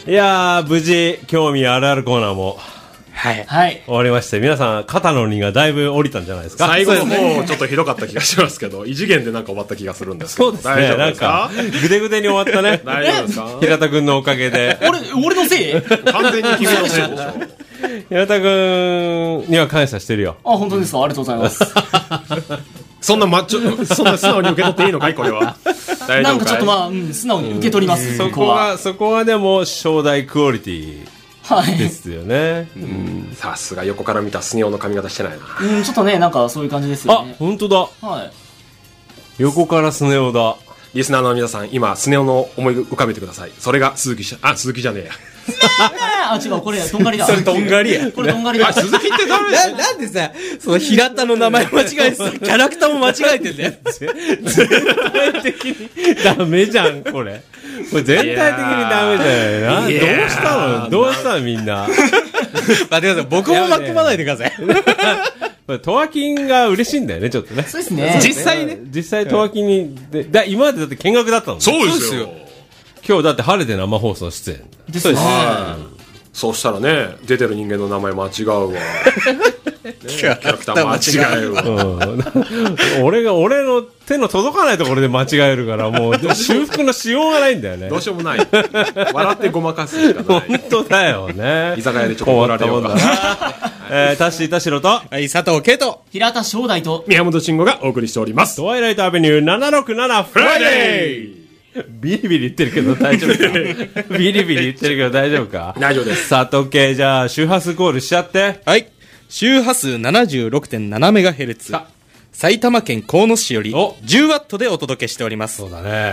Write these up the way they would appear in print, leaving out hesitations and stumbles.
いやー、無事、興味あるあるコーナーもはい。 終わりまして、皆さん、肩の荷がだいぶ降りたんじゃないですか。 最後の方、ちょっとひどかった気がしますけど、異次元でなんか終わった気がするんですけど。 そうですね、なんか、ぐでぐでに終わったね。 大丈夫ですか？ 平田くんのおかげで。 俺のせい？ 完全に君のせいでしょ。 平田くんには感謝してるよ。 あ、本当ですか？ありがとうございます。 そんなそんな素直に受け取っていいのかいこれは。大丈夫かい？ なんかちょっと素直に受け取ります。 そこはでも、正代クオリティ。ですよね。 さすが横から見たスネ夫の髪型してないな。 ちょっとね、なんかそういう感じですよね。 あ、本当だ。 はい。 横からスネ夫だ。 リスナーの皆さん、今、スネ夫の思い浮かべてください。それが鈴木じゃねえや。 あ、違う、これ、とんがりだ。 それとんがりや。 これとんがりだ。 あ、鈴木って誰なんでさ、その平田の名前間違えてさ、キャラクターも間違えてんだよ。 全体的にダメじゃん、これ。これ全体的にダメじゃないな。どうしたのみんな。 待ってください、僕も巻き込まないでください。 トワキンが嬉しいんだよね、ちょっとね。 そうですね。 実際トワキンに、今までだって見学だったの。 そうですよ。 今日だって晴れて生放送出演。 そうです。 そうしたらね、出てる人間の名前間違うわ。キャラクター間違えるわ。 俺の手の届かないところで間違えるから、もう修復のしようがないんだよね。 どうしようもない。笑ってごまかすしかない。 本当だよね。 居酒屋でちょっと怒られようか。 タッシー田代と、 はい、佐藤圭と、 平田正代と、 宮本慎吾がお送りしております。 トワイライトアベニュー767フライデー。ビリビリ言ってるけど大丈夫か？ビリビリ言ってるけど大丈夫か？ 大丈夫です。 佐藤系、じゃあ周波数コールしちゃって。 はい。周波数 76.7MHz。埼玉県鴻巣市より 10W でお届けしております。 そうだね。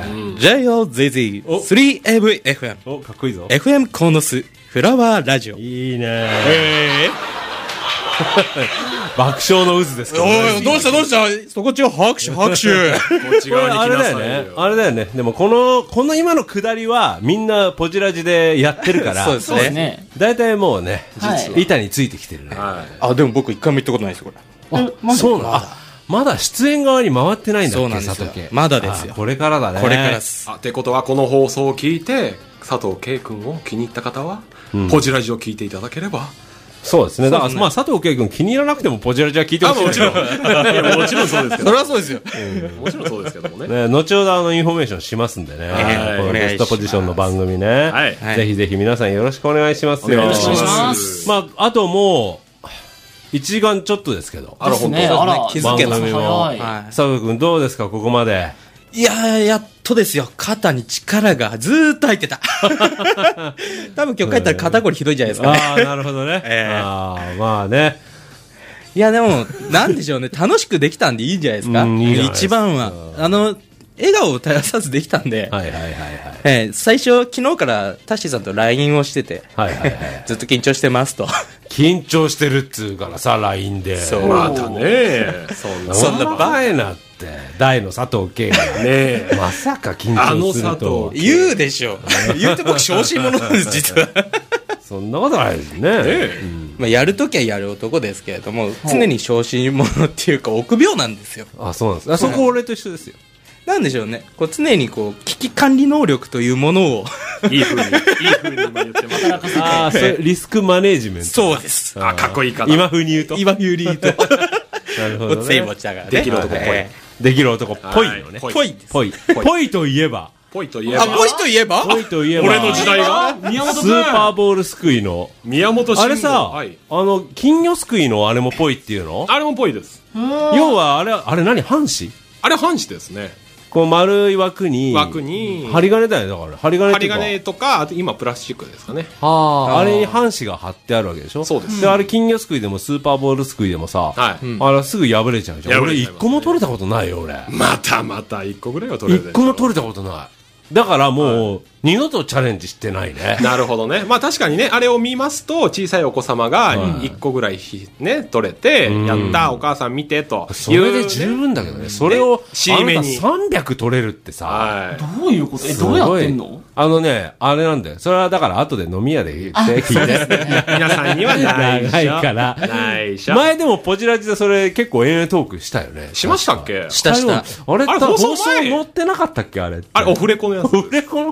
JOZZ3AVFM。 かっこいいぞ。 FM 鴻巣フラワーラジオ。 いいね。爆笑の渦ですけどね。 おい、どうしたそこちは拍手。こっち側に来なさいよ。 あれだよね。でもこの今のくだりはみんなポジラジでやってるから。 そうですね。 だいたいもうね、板についてきてるね。 あ、でも僕一回も行ったことないですよ、これ。そうなの？まだ出演側に回ってないんだっけ？ そうなんですよ。まだですよ。 これからだね。 これからです。 ってことはこの放送を聞いて、佐藤圭君を気に入った方は、ポジラジを聞いていただければ。 そうですね。だから、まあ、佐藤圭君気に入らなくてもポジラジは聞いてほしい。 もちろん。もちろんそうですけど。 それはそうですよ。 もちろんそうですけどもね。 後ほどインフォメーションしますんでね。このベストポジションの番組ね。ぜひぜひ皆さんよろしくお願いしますよ。 お願いします。 まあ、あともう、1時間ちょっとですけど。 あら、本当ね。気づけた。 佐藤君どうですか、ここまで。 いやー、やっとですよ。肩に力がずーっと入ってた。多分今日帰ったら肩こりひどいんじゃないですかね。 ああ、なるほどね。まあね。 いや、でも、なんでしょうね。楽しくできたんでいいんじゃないですか。一番は。笑顔を絶やさずできたんで。最初、昨日からタッシーさんと LINE をしてて。ずっと緊張してますと。 緊張してるっつうからさ、LINE で。 またね。 そんなバエなって。大の佐藤圭がね、 まさか緊張すると言うでしょ。言うて僕小心者なんです実は。 そんなことないですね。 まあやるときはやる男ですけれども、常に小心者っていうか臆病なんですよ。 あ、そうなんです。そこ俺と一緒ですよ。 なんでしょうね。こう常にこう危機管理能力というものをいい風に今言ってます。 ああ、それリスクマネージメント。 そうです。 あ、かっこいいかな。 今風に言うと。 なるほどね。 できる男っぽい。 できる男っぽいのね。 ぽいといえば。 ぽいといえば。 ぽいといえば俺の時代がスーパーボールすくいの。 宮本慎吾。 あれさ、金魚すくいのあれもぽいっていうの？ あれもぽいです。 要はあれ何？半紙？ あれ半紙ですね。 こう丸い枠に針金だよね。だから針金とか、あと今プラスチックですかね。 あれに半紙が貼ってあるわけでしょ。 そうです。 で、あれ金魚すくいでもスーパーボールすくいでもさ、あれすぐ破れちゃうじゃん。俺一個も取れたことないよ俺。 また一個ぐらいは取れるでしょ。 一個も取れたことない。だからもう二度とチャレンジしてないね。 なるほどね。まあ確かにね、あれを見ますと小さいお子様が1個ぐらいね取れて、やったお母さん見てと。 それで十分だけどね。それをあなた 300取れるってさ。 どういうこと？どうやってんの？ あれなんだよ。それはだから後で飲み屋で言って聞いて。 皆さんにはないから。 ないしょ。 前でもポジラジでそれ結構延々トークしたよね。 しましたっけ？ した。 あれ放送載ってなかったっけあれ。 あれオフレコのやつ。 オフレコの方か。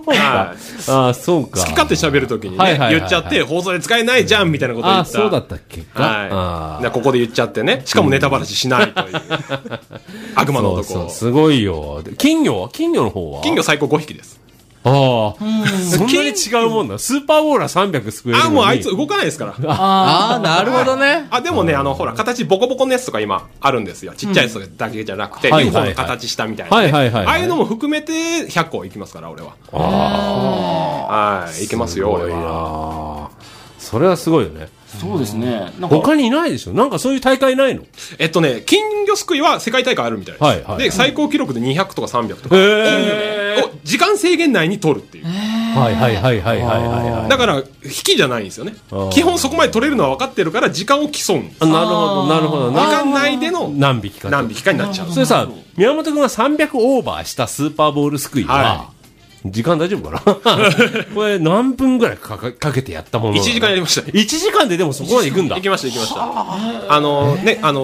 ああ、そうか。 好き勝手喋るときにね、言っちゃって、放送で使えないじゃんみたいなことを言った。 あ、そうだったっけか。 はい。ここで言っちゃってね。しかもネタバラシしないという。悪魔の男。 そう、すごいよ。金魚の方は金魚最高5匹です。 ああ、そんなに違うもんだ。スーパーボーラー300救えるのに。 もうあいつ動かないですから。 ああ、なるほどね。 でもね、ほら、形ボコボコのやつとか今あるんですよ。ちっちゃいやつだけじゃなくて、UFO の形したみたいな。ああいうのも含めて100個いきますから、俺は。はい、いけますよ、俺は。 それはすごいよね。 そうですね。 他にいないでしょ？なんかそういう大会ないの？ 金魚すくいは世界大会あるみたいです。で、最高記録で200とか300とか。時間制限内に取るっていう。だから、引きじゃないんですよね。基本そこまで取れるのは分かってるから、時間を競うんです。 なるほど、なるほど。 時間内での何匹かになっちゃう。 それさ、宮本君が300オーバーしたスーパーボールすくいは、時間大丈夫かなこれ何分ぐらいかけてやったもの？ 1 時間やりました。 1時間ででもそこまで行くんだ。 行きました。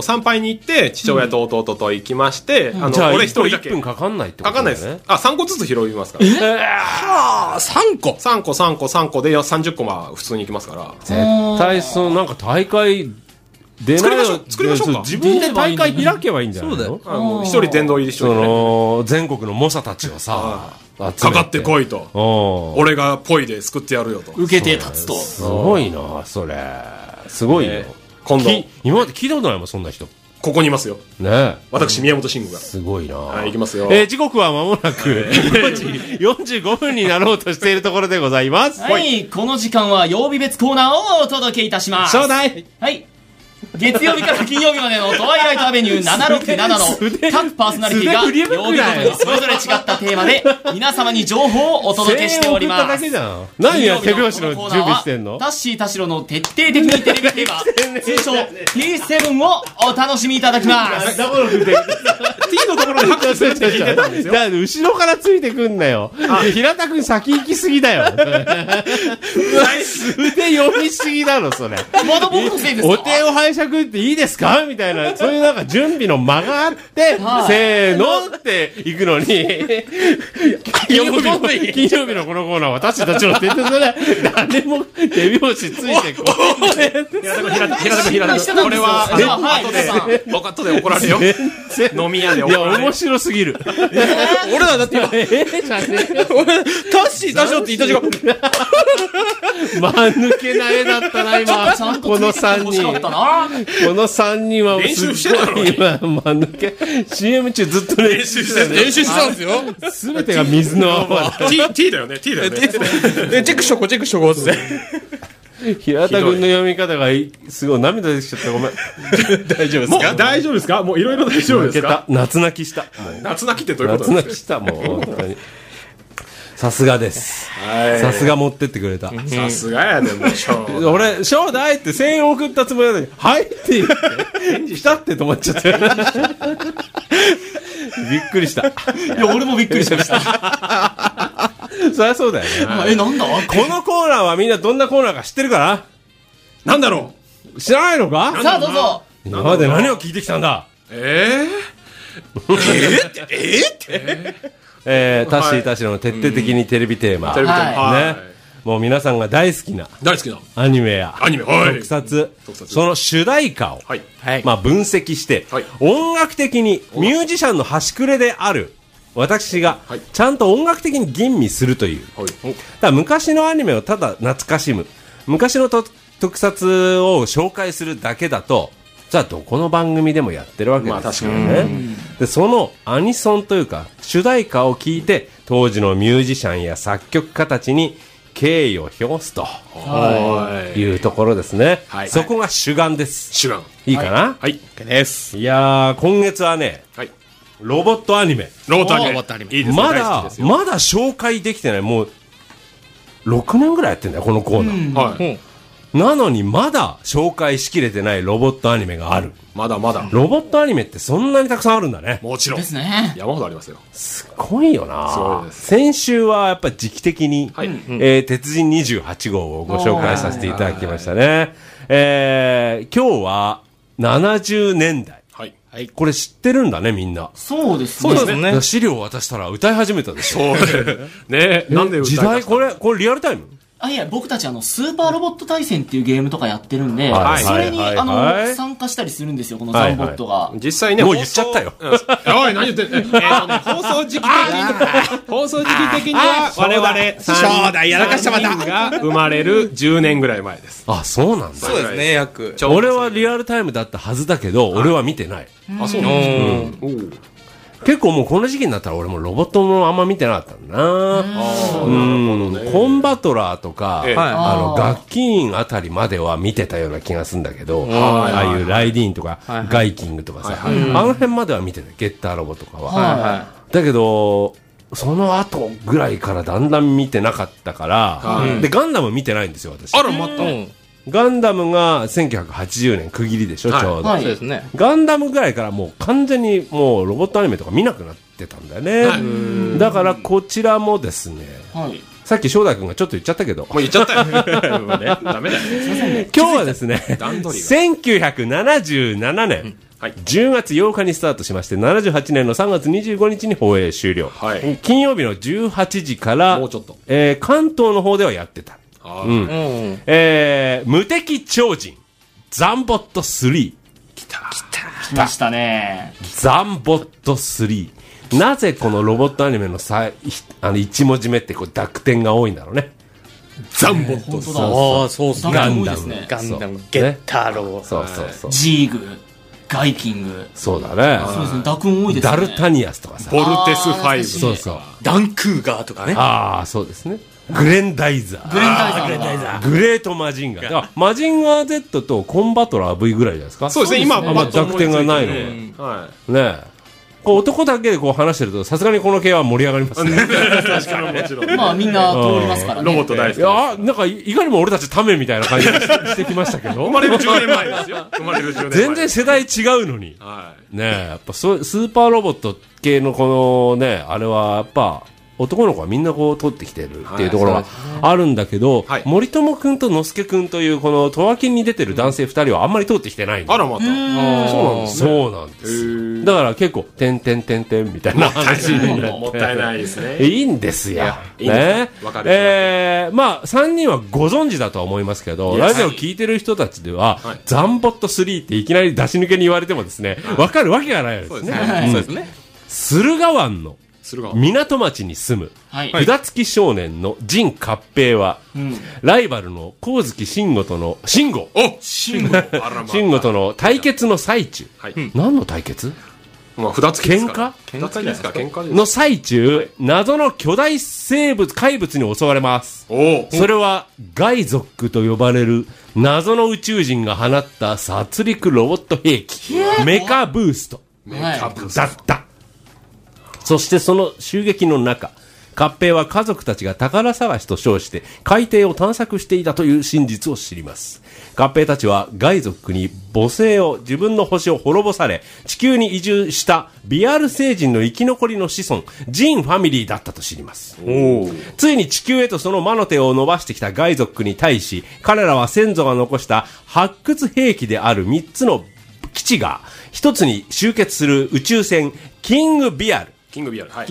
参拝に行って、父親と弟と行きまして、俺一人だけ。 1分かかんないってことかかんないです。3個ずつ拾いますから。3個 ?3個で30個は普通に行きますから。 絶対なんか大会、 作りましょうか。 自分で大会開けばいいんじゃないの？ そうだよ。一人殿堂入りしといて。全国の猛者たちをさ、 かかってこいと。俺がポイで救ってやるよと。 受けて立つと。 すごいな、それ。すごいよ。今度。今まで聞いたことないもん、そんな人。 ここにいますよ。 ね。 私、宮本慎吾が。 すごいな。 はい、行きますよ。 時刻は間もなく、4時45分になろうとしているところでございます。 はい、この時間は曜日別コーナーをお届けいたします。 ちょうだい。 はい。月曜日から金曜日までのトワイライトアベニュー767の各パーソナリティが曜日ごとにそれぞれ違ったテーマで皆様に情報をお届けしております。 何や手拍子の準備してんの？ タッシー田代の徹底的にテレビテーマ通称 T7 をお楽しみいただきます。 T のところで拍手するって聞いてたんですよ。 後ろからついてくんなよ。平田くん先行きすぎだよ。腕読みすぎだろそれ。 まだ僕のせいですか？ お手を拝借っていいですかみたいな、そういうなんか準備の間があって、せーのって行くのに、金曜日のこのコーナーは私たちの徹底それ、誰も手拍子ついてこない。 平田君、これは、後で怒られるよ。飲み屋で怒られる。 いや、面白すぎる。 俺らだって今、タッシー、田代って言った時間。 間抜けな絵だったな、今。この3人。この3人は練習してたのに今間抜け CM 中ずっと練習してたんですよ。 すべてが水の泡。 T だよね。T だよね。 チェックしとこうって。 平田君の読み方がすごい涙出てきちゃったごめん。 大丈夫ですか？大丈夫ですか？もういろいろ大丈夫ですか？ 夏泣きした。 夏泣きってどういうことですか？ 夏泣きしたもう本当に。さすがです。さすが持ってってくれた。 さすがやでも俺、ちょうだいって声援送ったつもりなのに、はいって言って、ピタって止まっちゃって。びっくりした。 いや、俺もびっくりしました。 そりゃそうだよね。 なんだこのコーナーはみんなどんなコーナーか知ってるかな？ なんだろう？知らないのか？ さあ、どうぞ。 今まで何を聞いてきたんだ？ タッシー田代の徹底的にテレビテーマ。ね。もう皆さんが大好きなアニメや特撮、その主題歌をまあ分析して、音楽的にミュージシャンの端くれである私がちゃんと音楽的に吟味するという。だ昔のアニメをただ懐かしむ、昔の特撮を紹介するだけだと、じゃあどこの番組でもやってるわけですよね。でそのアニソンというか主題歌を聞いて当時のミュージシャンや作曲家たちに敬意を表すというところですね。そこが主眼です。 主眼いいかな？ はい、です。 いやー今月はね、ロボットアニメ。 ロボットアニメいいですね。 まだ紹介できてない。もう6年ぐらいやってんだよこのコーナー。なのにまだ紹介しきれてないロボットアニメがある。 まだまだ。 ロボットアニメってそんなにたくさんあるんだね。 もちろん。 ですね。 山ほどありますよ。 すごいよな。 そうです。 先週はやっぱり時期的に、鉄人28号をご紹介させていただきましたね。今日は70年代これ知ってるんだね、みんな。 そうですね。 そうですね。 資料を渡したら歌い始めたでしょ。 ね。なんで歌い時代、これリアルタイム？ いや、僕たちスーパーロボット対戦っていうゲームとかやってるんで、それに参加したりするんですよ、このザンボットが。 実際ね、 もう言っちゃったよ。 おい、何言ってんの？放送時期的には、我々 そうだ、やらかしたまた。 が生まれる10年ぐらい前です。 あ、そうなんだ。 そうですね、約。 俺はリアルタイムだったはずだけど、俺は見てない。 あ、そうなんですか。 結構もうこの時期になったら俺もロボットもあんま見てなかったんだな。コンバトラーとか、楽器員あたりまでは見てたような気がするんだけど、ああいうライディーンとか、ガイキングとかさ、あの辺までは見てた、ゲッターロボとかは。だけど、その後ぐらいからだんだん見てなかったから、で、ガンダム見てないんですよ、私。 あら、また。 ガンダムが1980年区切りでしょ、ちょうど。 そうですね。 ガンダムぐらいからもう完全にもうロボットアニメとか見なくなってたんだよね。だからこちらもですね、さっき正太君がちょっと言っちゃったけど。 もう言っちゃったよ。ダメだよ。 今日はですね、1977年、10月8日にスタートしまして、78年の3月25日に放映終了。金曜日の18時から、関東の方ではやってた。無敵超人ザンボット3。 来ましたね。 ザンボット3。なぜこのロボットアニメの1文字目って濁点が多いんだろうね。 ザンボット。 そうそう。 ガンダム、 ゲッターロー。 そう。 ジーグ、ガイキング。 そうだね。 そうですね。濁音多いですね。 ダルタニアスとかさ。 ボルテス5。 そうそう。 ダンクーガーとかね。 ああ、そうですね。グレンダイザー。グレートマジンガー。マジンガー Z とコンバトラー V ぐらいじゃないですか。 そうですね、今、 濁点がないのが。ねえ。男だけでこう話してると、さすがにこの系は盛り上がりますね。 確かにもちろん。 まあみんな通りますからね。 ロボット大好き。 いや、なんかいかにも俺たちためみたいな感じしてきましたけど。 生まれる10年前ですよ。生まれる10年前。 全然世代違うのに。ねえ、やっぱスーパーロボット系のこのね、あれはやっぱ、男の子はみんなこう取ってきてるっていうところがあるんだけど、森友くんとのすけくんというこのトワキンに出てる男性2人はあんまり通ってきてないんだ。 あらまた。そうなんですね。そうなんです。だから結構、てんてんてんてんみたいな話になって。 もったいないですね。 いいんですよ。ね。まあ、3人はご存知だとは思いますけど、ラジオ聞いてる人たちでは、ザンボット3っていきなり出し抜けに言われてもですね、わかるわけがないですね。 そうですね。 駿河湾の港町に住む札付き少年の陣合平は、ライバルの光月慎吾との慎吾との対決の最中、何の対決？ 札付きですか？ 喧嘩ですか？喧嘩の最中、謎の巨大怪物に襲われます。それはガイゾックと呼ばれる謎の宇宙人が放った殺戮ロボット兵器メカブーストだった。そしてその襲撃の中、合平は家族たちが宝探しと称して海底を探索していたという真実を知ります。合平たちはガイ族に母星を、自分の星を滅ぼされ地球に移住したビアール星人の生き残りの子孫ジンファミリーだったと知ります。ついに地球へとその魔の手を伸ばしてきたガイ族に対し、彼らは先祖が残した発掘兵器である3つの基地が一つに集結する宇宙船キングビアルと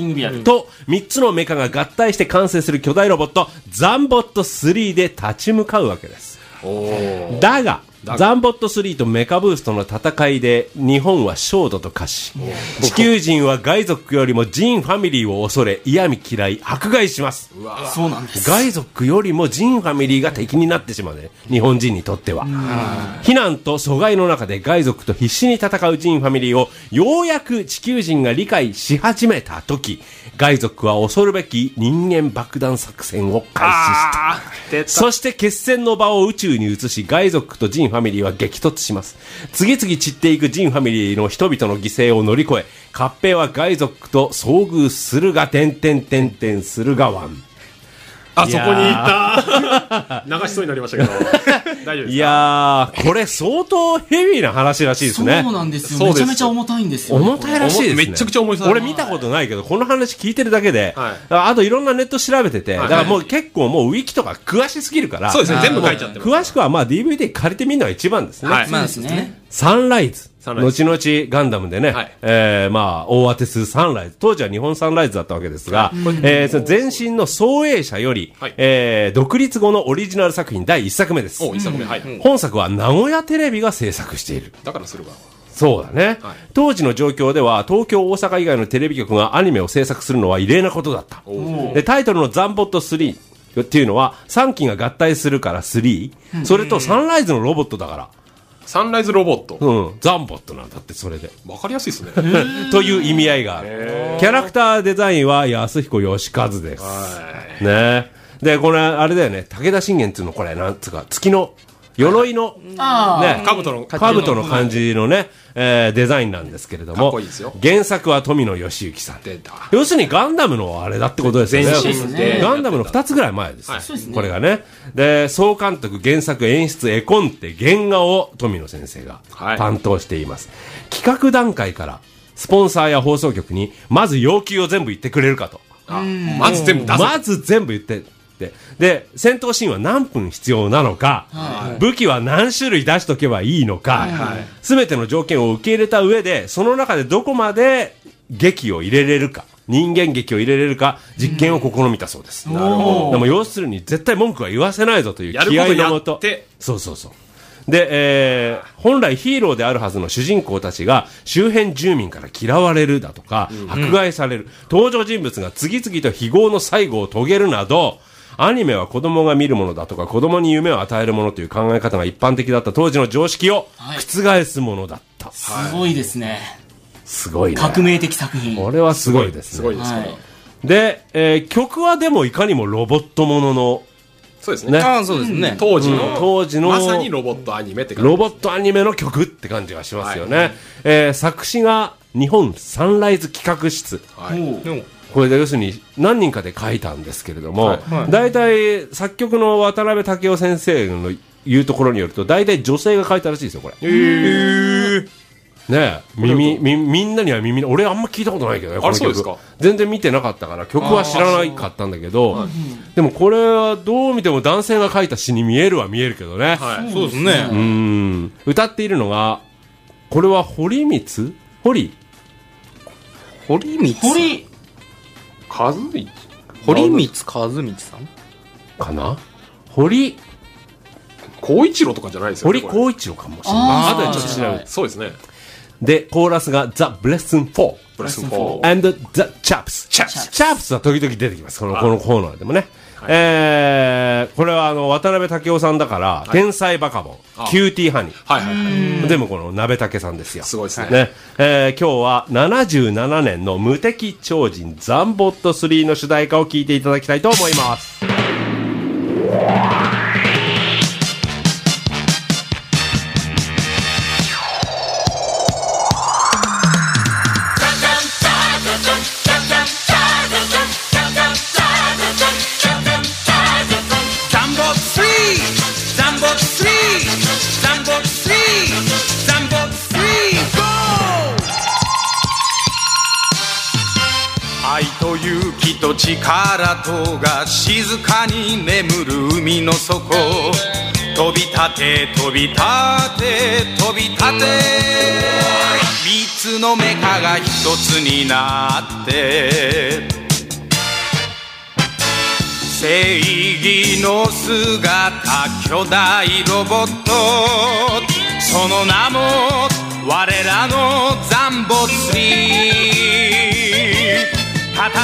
3つのメカが合体して完成する巨大ロボットザンボット3で立ち向かうわけです。だがザンボット3とメカブーストの戦いで日本は焦土と化し、地球人はガイ族よりもジンファミリーを恐れ嫌味嫌い迫害します。 そうなんです。 ガイ族よりもジンファミリーが敵になってしまうね、日本人にとっては。避難と阻害の中でガイ族と必死に戦うジンファミリーをようやく地球人が理解し始めた時、ガイ族は恐るべき人間爆弾作戦を開始した。そして決戦の場を宇宙に移し、ガイ族とジンファミリーは激突します。次々散っていくジンファミリーの人々の犠牲を乗り越え、合平はガイ族と遭遇するが駿河湾。 あそこにいた流しそうになりましたけど大丈夫ですか？ いやー、これ相当ヘビーな話らしいですね。 そうなんですよ。めちゃめちゃ重たいんですよ。 重たいらしいですね。 めちゃくちゃ重いです。 俺見たことないけど、この話聞いてるだけで、あといろんなネット調べてて、だからもう結構もうウィキとか詳しすぎるから、 そうですね、全部書いちゃってます。 詳しくはまあ DVD 借りてみるのが一番ですね。 そうですね。 サンライズ後々ガンダムでね、まあ、大当てするサンライズ。当時は日本サンライズだったわけですが、その前身の創営者より、独立後のオリジナル作品第1作目です。本作は名古屋テレビが制作している。 だからするわ。 そうだね、当時の状況では東京大阪以外のテレビ局がアニメを制作するのは異例なことだった。でタイトルのザンボット3っていうのは3機が合体するから3、それとサンライズのロボットだから、 サンライズロボット、 ザンボットなんだって。それで分かりやすいですねという意味合いがある。キャラクターデザインは安彦義和ですね。でこれあれだよね、武田信玄っていうの、これなんつうか月の鎧のね、兜の感じのね、デザインなんですけれども、原作は富野義行さん。要するにガンダムのあれだってことですよね。ガンダムの2つぐらい前です、これがね。で総監督、原作、演出、絵コンテ、原画を富野先生が担当しています。企画段階からスポンサーや放送局にまず要求を全部言ってくれるかと。 まず全部出せ。 まず全部言って。で戦闘シーンは何分必要なのか、武器は何種類出しとけばいいのか、全ての条件を受け入れた上で、その中でどこまで劇を入れれるか、人間劇を入れれるか実験を試みたそうです。なるほど。でも要するに絶対文句は言わせないぞという気合のもと、そうで、本来ヒーローであるはずの主人公たちが周辺住民から嫌われるだとか、迫害される、登場人物が次々と非業の最後を遂げるなど、アニメは子供が見るものだとか、子供に夢を与えるものという考え方が一般的だった当時の常識を覆すものだった。 すごいですね。 すごいね。 革命的作品。 これはすごいですね。すごいですね。で、曲はでもいかにもロボットものの、 そうですね。 そうですね。 当時のまさにロボットアニメって感じ。 ロボットアニメの曲って感じがしますよね。作詞が日本サンライズ企画室。これで要するに何人かで書いたんですけれども、大体作曲の渡辺武雄先生の言うところによると、大体女性が書いたらしいですよ、これ。ねえ、みんなには耳の、俺あんま聞いたことないけどね、この曲。全然見てなかったから曲は知らなかったんだけど、でもこれはどう見ても男性が書いた詩に見えるは見えるけどね。 そうですね。 歌っているのが、これは堀光さんかな。堀光一郎とかじゃないですよね。 堀光一郎かもしれない。あとでちょっと調べて。 そうですね。 でコーラスが The Blessing 4 and The Chaps は時々出てきます。このコーナーでもね。これは渡辺武雄さんだから、天才バカボン、キューティーハニー、でもこの鍋竹さんですよ。 すごいですね。 今日は77年の無敵超人ザンボット3の主題歌を聴いていただきたいと思います。 愛と勇気と力とが静かに眠る海の底、飛び立て飛び立て飛び立て、三つのメカが一つになって正義の姿、巨大ロボット、その名も我らのザンボ3。戦え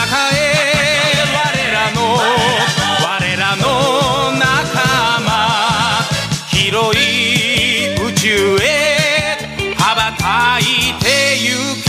我らの仲間、広い宇宙へ羽ばたいてゆけ。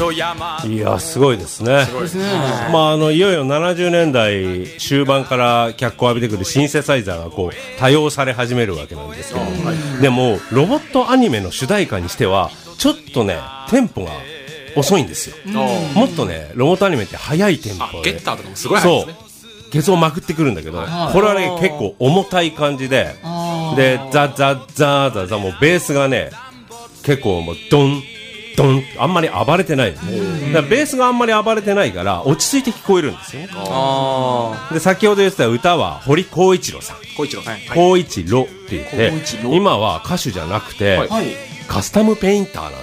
いやすごいですね。まあいよいよ70年代終盤から脚光を浴びてくるシンセサイザーがこう多用され始めるわけなんですけど、でもロボットアニメの主題歌にしてはちょっとねテンポが遅いんですよ。もっとねロボットアニメって速いテンポで、 ゲッターとかもすごい速いですね。 ゲソをまくってくるんだけど、これはね結構重たい感じで、でザザザザザもうベースがね結構もうドンドンあんまり暴れてないですね。だからベースがあんまり暴れてないから落ち着いて聞こえるんですよね。で先ほど言ってた歌は堀光一郎さん、光一郎って言って今は歌手じゃなくて、カスタムペインターなんだって。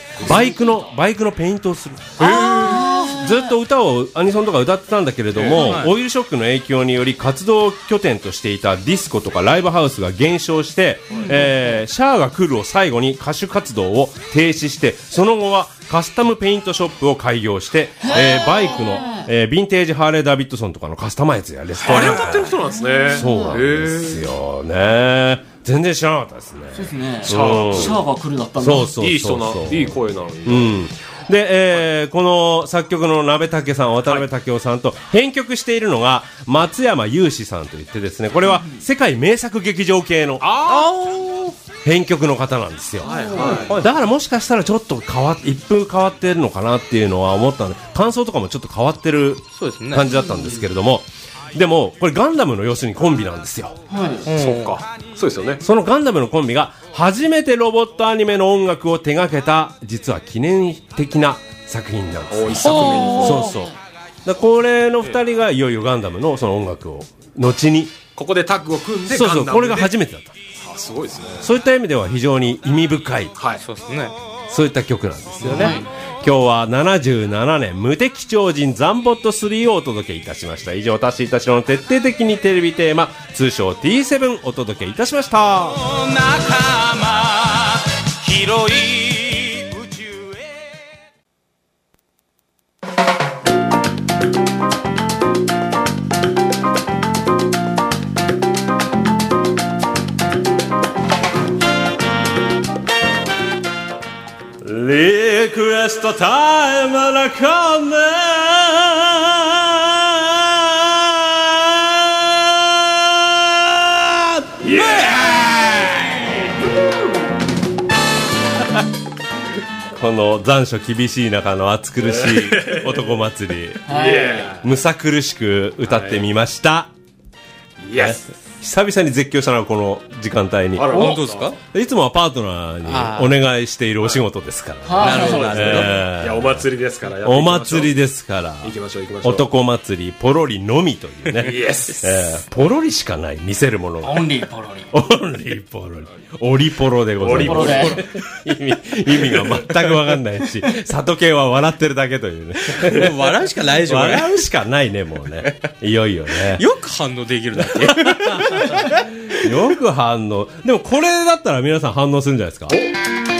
バイクのペイントをする。ずっと歌をアニソンとか歌ってたんだけれども、オイルショックの影響により活動拠点としていたディスコとかライブハウスが減少して、シャーが来るを最後に歌手活動を停止して、その後はカスタムペイントショップを開業して、バイクの、ヴィンテージハーレーダビッドソンとかのカスタマイズやレストラン、 あれを歌ってる人なんですね。 そうなんですよね。全然知らなかったですね。 そうですね。シャーが来るだったんだ。 そういい人な、いい声なのに。 で、この作曲の鍋竹さん、渡辺武雄さんと編曲しているのが松山雄志さんといってですね、これは世界名作劇場系の編曲の方なんですよ。だからもしかしたらちょっと一風変わってるのかなっていうのは思ったんで、感想とかもちょっと変わってる感じだったんですけれども、でもこれガンダムの要するにコンビなんですよ。 そうか、そうですよね。 そのガンダムのコンビが初めてロボットアニメの音楽を手掛けた実は記念的な作品なんです。 一作目に。 そうそう。だこれの2人がいよいよガンダムのその音楽を後にここでタッグを組んで、 そうそう、これが初めてだった。 すごいですね。 そういった意味では非常に意味深い、 そうですね。 そういった曲なんですよね。今日は77年無敵超人ザンボット3をお届けいたしました。以上、タッシーたちの徹底的にテレビテーマ、通称 T7 お届けいたしました。仲間広い宇宙へ。リクエストタイムのコーナー、イエーイこの残暑厳しい中の暑苦しい男祭り、むさ苦しく歌ってみました。イエス。久々に絶叫したのはこの時間帯に。 本当ですか？ いつもはパートナーにお願いしているお仕事ですから。 なるほど。いや、お祭りですから。 お祭りですから。 行きましょう行きましょう。 男祭りポロリのみというね。 イエス。 ポロリしかない見せるものが。 オンリーポロリ。 オンリーポロリ。オリポロでございます。意味が全く分かんないし、里系は笑ってるだけというね。 笑うしかないでしょ。 笑うしかないね、もうね。いよいよね。 よく反応できるだけ。 よく反応。でもこれだったら皆さん反応するんじゃないですか。これ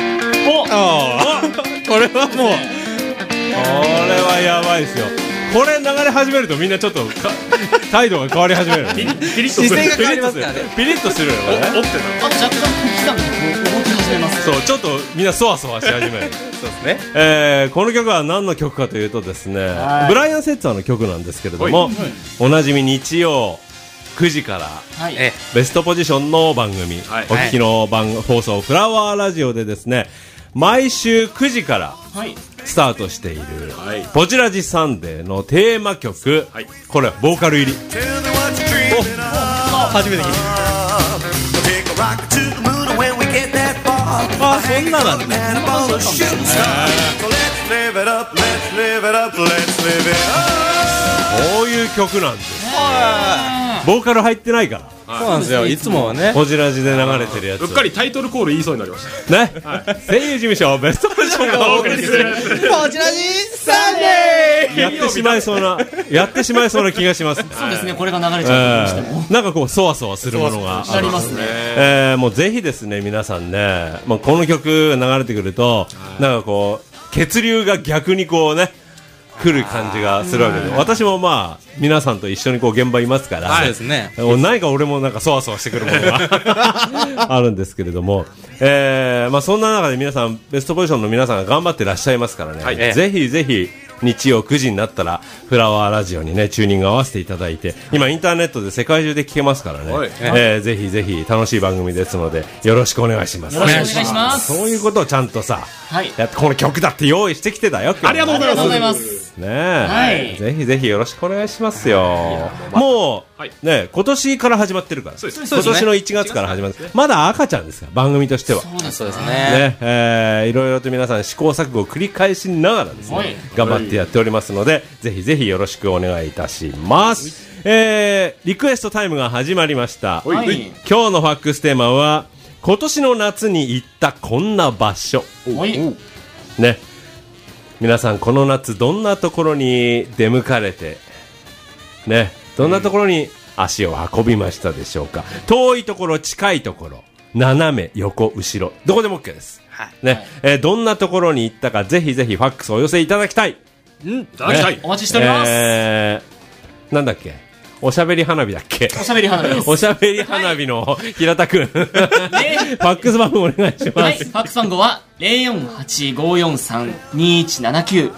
はもう、これはやばいですよ。これ流れ始めるとみんなちょっと態度が変わり始める。 ピリッとする。姿勢が変わりますからね。 ピリッとするよね。 あと若干小刻みに動き始めます。 そう、ちょっとみんなそわそわし始める。 そうですね。 この曲は何の曲かというとですね、ブライアン・セッツァーの曲なんですけれども、おなじみ日曜9時から、ベストポジションの番組、お聞きの放送フラワーラジオでですね、毎週9時からスタートしている、ポジラジサンデーのテーマ曲、これはボーカル入り。 初めて聞いた。あ、そんななんだね。 こういう曲なんです。ボーカル入ってないから。 そうなんですよ。いつもはね、 ポジラジで流れてるやつ。 うっかりタイトルコール言いそうになりましたね。声優事務所ベストポジションがお送りするポジラジサンデー。 やってしまいそうな気がします。 そうですね。これが流れちゃうとしても、 なんかこうそわそわするものがありますね。 もうぜひですね、皆さんね、この曲流れてくると、なんかこう血流が逆にこうね、 来る感じがするわけで、私もまあ皆さんと一緒にこう現場いますから、 そうですね。 何か俺もなんかそわそわしてくるものがあるんですけれども、まあそんな中で皆さんベストポジションの皆さんが頑張ってらっしゃいますからね、ぜひぜひ日曜9時になったらフラワーラジオにねチューニング合わせていただいて、今インターネットで世界中で聞けますからね、ぜひぜひ楽しい番組ですのでよろしくお願いします。 よろしくお願いします。 そういうことをちゃんとさ、この曲だって用意してきてたよ。 ありがとうございますね、ぜひぜひよろしくお願いしますよ。もうね、今年から始まってるから、今年の1月から始まって、まだ赤ちゃんですから番組としては。 そうですね。 いろいろと皆さん試行錯誤を繰り返しながらですね、頑張ってやっておりますので、ぜひぜひよろしくお願いいたします。リクエストタイムが始まりました。今日のファックステーマは今年の夏に行ったこんな場所ね。皆さんこの夏どんなところに出向かれてね、どんなところに足を運びましたでしょうか。遠いところ、近いところ、斜め、横、後ろ、どこでも OK です、ね。どんなところに行ったか、ぜひぜひファックスをお寄せいただきたい。 お待ちしております。 なんだっけ、おしゃべり花火だっけ。 おしゃべり花火です。 おしゃべり花火の平田くん、ファックス番号お願いします。 ファックス番号は 048-543-2179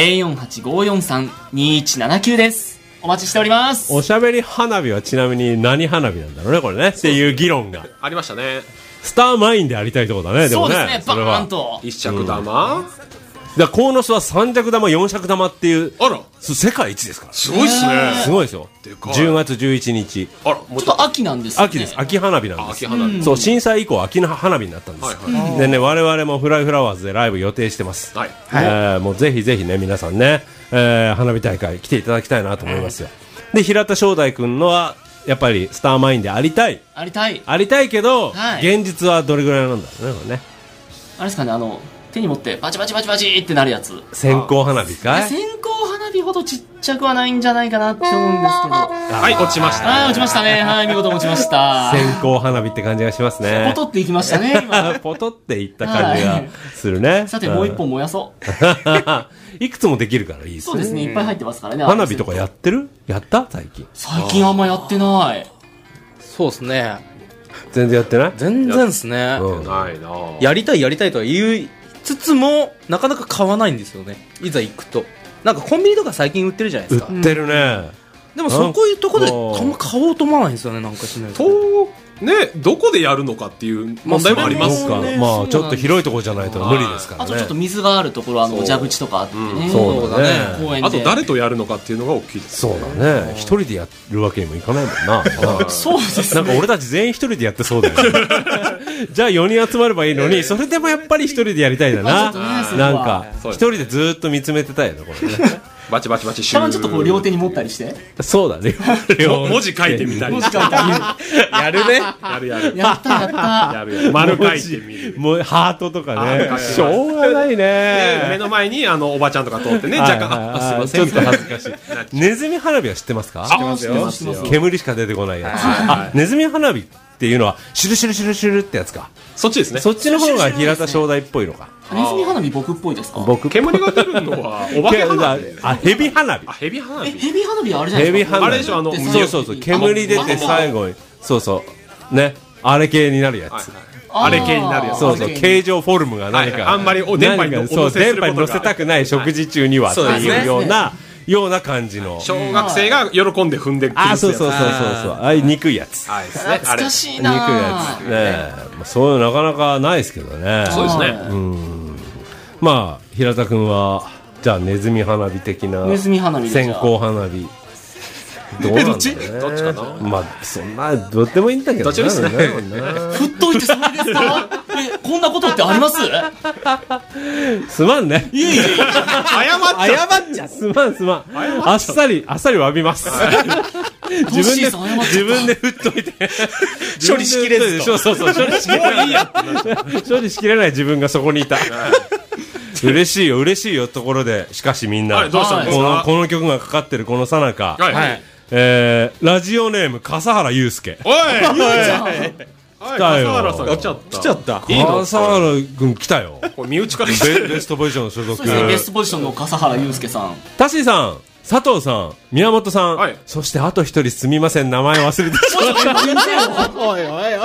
048-543-2179 です。お待ちしております。 おしゃべり花火はちなみに何花火なんだろうね、これねっていう議論がありましたね。 スターマインでありたいところだね。でもね、 そうですね、バーンと一尺玉、 だから鴻巣は3尺玉4尺玉っていう、 あら世界一ですから。 すごいっすね。 すごいですよ。10月11日。 あら、ちょっと秋なんですね。 秋です。秋花火なんです。 秋花火。 そう、震災以降秋の花火になったんです。でね、我々もフライフラワーズでライブ予定してます。もうぜひぜひね、皆さんね、花火大会来ていただきたいなと思いますよ。で、平田正大君のはやっぱりスターマインでありたいけど、現実はどれぐらいなんだろうね、これね。 あれですかね、手に持ってバチバチバチバチってなるやつ。 線香花火かい？ 線香花火ほどちっちゃくはないんじゃないかなって思うんですけど。 はい、落ちました。 はい、落ちましたね。はい、見事落ちました。 線香花火って感じがしますね。 ポトっていきましたね、今。 ポトっていった感じがするね。 さて、もう一本燃やそう。 いくつもできるからいいですね。 そうですね、いっぱい入ってますからね。 花火とかやってる？やった最近。 最近あんまやってない。 そうですね。 全然やってない？ 全然ですね。 ないな。 やりたいとは言いつつもなかなか買わないんですよね。いざ行くとなんかコンビニとか最近売ってるじゃないですか。 売ってるね。 でもそこいうとこであんま買おうと思わないんですよね。なんかしないとね、どこでやるのかっていう問題もありますか。 まあちょっと広いところじゃないと無理ですからね。 あとちょっと水があるところ、蛇口とかあってね。 そうだね。 公園で。 あと誰とやるのかっていうのが大きいです。 そうだね。一人でやるわけにもいかないもんな。 そうですね。 なんか俺たち全員一人でやってそうだよね。じゃあ4人集まればいいのに、それでもやっぱり一人でやりたいだな。なんか一人でずっと見つめてたいのこれね。 バチバチバチシュー。たまにちょっとこう両手に持ったりして。 そうだね。 文字書いてみたり。 文字書いたり。 やるね。 やった。 丸書いてみる。 もうハートとかね。しょうがないね。 目の前におばちゃんとか通ってね、若干、すいません。 ちょっと恥ずかしい。ネズミ花火は知ってますか？ 知ってますよ。 煙しか出てこないやつ。ネズミ花火っていうのはシュルシュルシュルシュルってやつか。 そっちですね。 そっちの方が平田正大っぽいのか。 ネズミ花火僕っぽいですか？ 僕煙が出るのはお化け花火。 ヘビ花火。 ヘビ花火。 ヘビ花火あれじゃないですか。 あれでしょ、 そう煙出て最後にそうね、あれ系になるやつ。 あれ系になるやつ。 そう形状フォルムが何かあんまり電波に乗せたくない食事中にはっていうような感じの小学生が喜んで踏んでくるやつ。 そうああいう憎いやつ。 懐かしいな。 憎いやつね。そういうのなかなかないですけどね。 そうですね。 まあ平田君はじゃあネズミ花火的な線香花火どうなんだろうね。どっちかな。まあそんなどうでもいいんだけど。 どっちですね。 振っといてそれですか？こんなことってあります？ すまんね。 いえ謝っちゃすまん。あっさり詫びます。自分で振っといて処理しきれず。 そう処理しきれない。処理しきれない自分がそこにいた。嬉しいよところで、しかしみんなどうしたんですか？ この曲がかかってるこの最中、ラジオネーム笠原祐介。 おい来たよ。 笠原さん来ちゃった。 来ちゃった。 笠原君来たよ。 身内からベストポジション所属。 そうですね、ベストポジションの笠原祐介さん。 タッシーさん、佐藤さん、宮本さん、そしてあと一人すみません、名前忘れてしまった。 おいおいおい。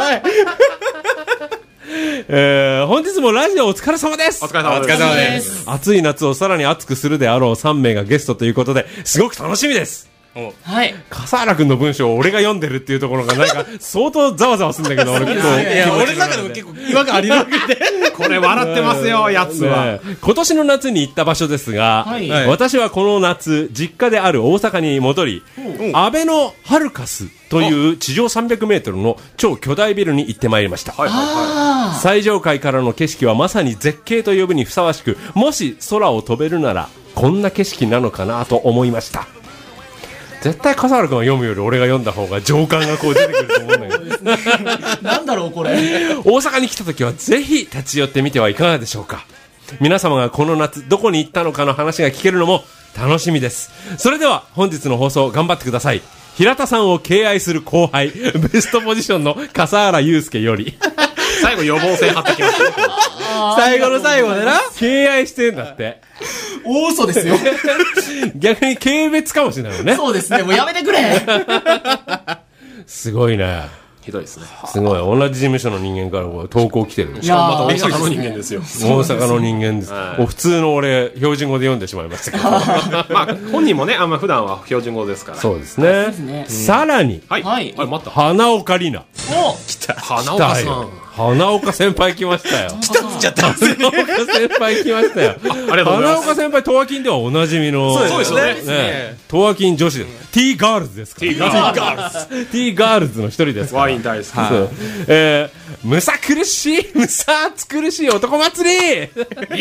本日もラジオお疲れ様です。 お疲れ様です。 暑い夏をさらに暑くするであろう3名がゲストということで、すごく楽しみです。 はい。 笠原くんの文章を俺が読んでるっていうところがなんか相当ざわざわするんだけど、俺結構。 いや、俺の中でも結構違和感ありなくて。 これ笑ってますよ、やつは。 今年の夏に行った場所ですが、私はこの夏、実家である大阪に戻り、アベノハルカスという地上300メートルの超巨大ビルに行ってまいりました。最上階からの景色はまさに絶景と呼ぶにふさわしく、もし空を飛べるなら、こんな景色なのかなと思いました。絶対笠原君が読むより俺が読んだ方が情感がこう出てくると思うんだけどなんだろうこれ。 大阪に来た時はぜひ立ち寄ってみてはいかがでしょうか。皆様がこの夏どこに行ったのかの話が聞けるのも楽しみです。それでは本日の放送頑張ってください。平田さんを敬愛する後輩ベストポジションの笠原祐介より最後予防線張ってきましたね。 最後の最後でな敬愛してんだって。 大嘘ですよ。 逆に軽蔑かもしれないよね。 そうですね、もうやめてくれ。 すごいね。 ひどいですね。 すごい。同じ事務所の人間から投稿来てるね。 しかもまた大阪の人間ですよ。 大阪の人間です。普通の俺、標準語で読んでしまいましたけど。 まあ、本人もね、普段は標準語ですから。 そうですね。さらに、 はい。待った。 花岡里奈。 お来た。花岡さん。 花岡先輩来ましたよ。 来たっちゃった。 花岡先輩来ましたよ。花岡先輩、東和金ではおなじみの。 そうですよね。 東和金女子です。T ガールズですから。T ガールズの一人ですから。 ワイン大好き。 むさ苦しい、むさ暑苦しい男祭りイエ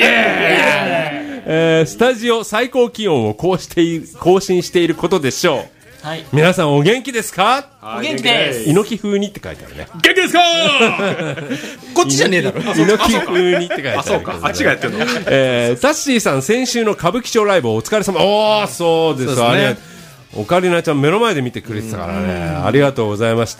ーイスタジオ最高気温を更新していることでしょう。はい、皆さんお元気ですか？ お元気です。 猪木風にって書いてあるね。 元気ですか？ こっちじゃねえだろ。 猪木風にって書いてある。 あ、そうか。あっちがやってるの。 タッシーさん先週の歌舞伎町ライブお疲れ様。おー、そうです。ありがとう。オカリナちゃん目の前で見てくれてたからね。ありがとうございました。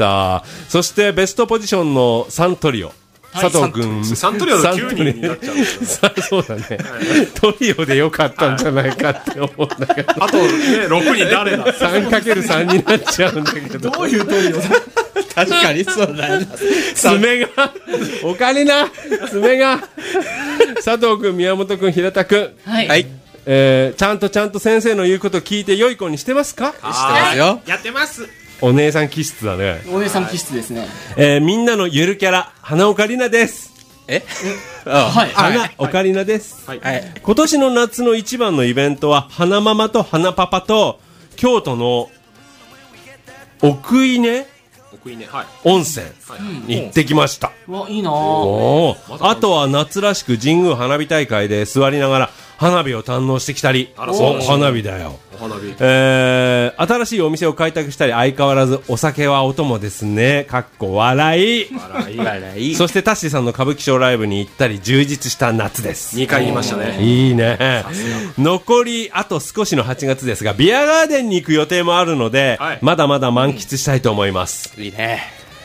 そしてベストポジションの3トリオ。佐藤君、 3トリオの9人になっちゃう。 そうだね。トリオでよかったんじゃないかって思うんだけど。 あとね、6人誰だ ?3×3 になっちゃうんだけど。 どういうトリオだ？ 確かにそうだね。 爪が、オカリナ、爪が、佐藤君、宮本君、平田君。 はい。 ちゃんと先生の言うこと聞いて良い子にしてますか？ してますよ。 やってます。 お姉さん気質だね。 お姉さん気質ですね。 みんなのゆるキャラ、花岡里奈です。 はい。 花岡里奈です。はい。今年の夏の一番のイベントは、花ママと花パパと、京都の奥稲温泉に行ってきました。 うわ、いいなぁ。 あとは夏らしく神宮花火大会で座りながら花火を堪能してきたり。花火だよ。新しいお店を開拓したり、相変わらずお酒はお供ですね。かっこ笑い。そしてタッシーさんの歌舞伎町ライブに行ったり、充実した夏です。 2回言いましたね。 いいね。残りあと少しの8月ですが、ビアガーデンに行く予定もあるので、まだまだ満喫したいと思います。 いいね。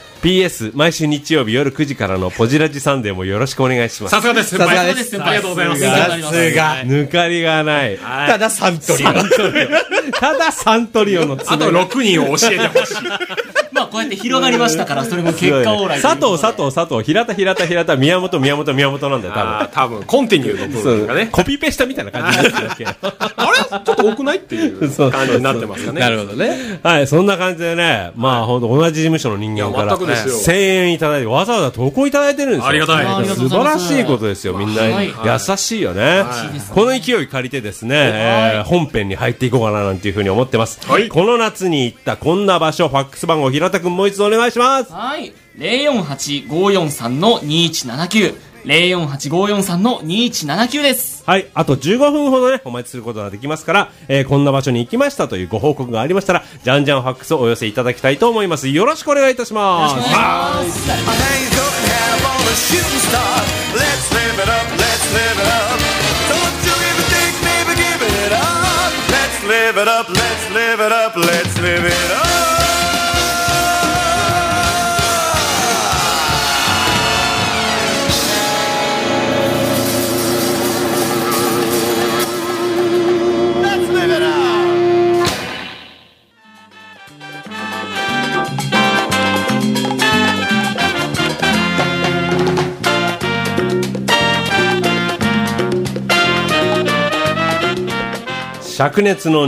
PS 毎週日曜日夜9時からのポジラジサンデーもよろしくお願いします。 さすがです。 さすがです。 ありがとうございます。 さすが抜かりがない。 ただサントリオ。 ただサントリオのあと6人を教えてほしい。 まあこうやって広がりましたから、それも結果オーライ。 佐藤、平田、宮本なんだよ、 多分。コンティニューの部分がね。 コピペしたみたいな感じになってるわけ。 あれちょっと多くないっていう感じになってますかね。 なるほどね。 はい、そんな感じでね、まあ本当同じ事務所の人間から1000円いただいて、わざわざ投稿いただいてるんですよ。 ありがたい。 素晴らしいことですよ、みんな。優しいよね。この勢い借りてですね、本編に入っていこうかななんていうふうに思ってます。この夏に行ったこんな場所、ファックス番号、平田くんもう一度お願いします。 はい。048-543-2179。048-543-2179です。 はい。あと15分ほどね、お待ちすることができますから、こんな場所に行きましたというご報告がありましたら、じゃんじゃんファックスをお寄せいただきたいと思います。よろしくお願いいたします。よろしくお願いします。 灼熱の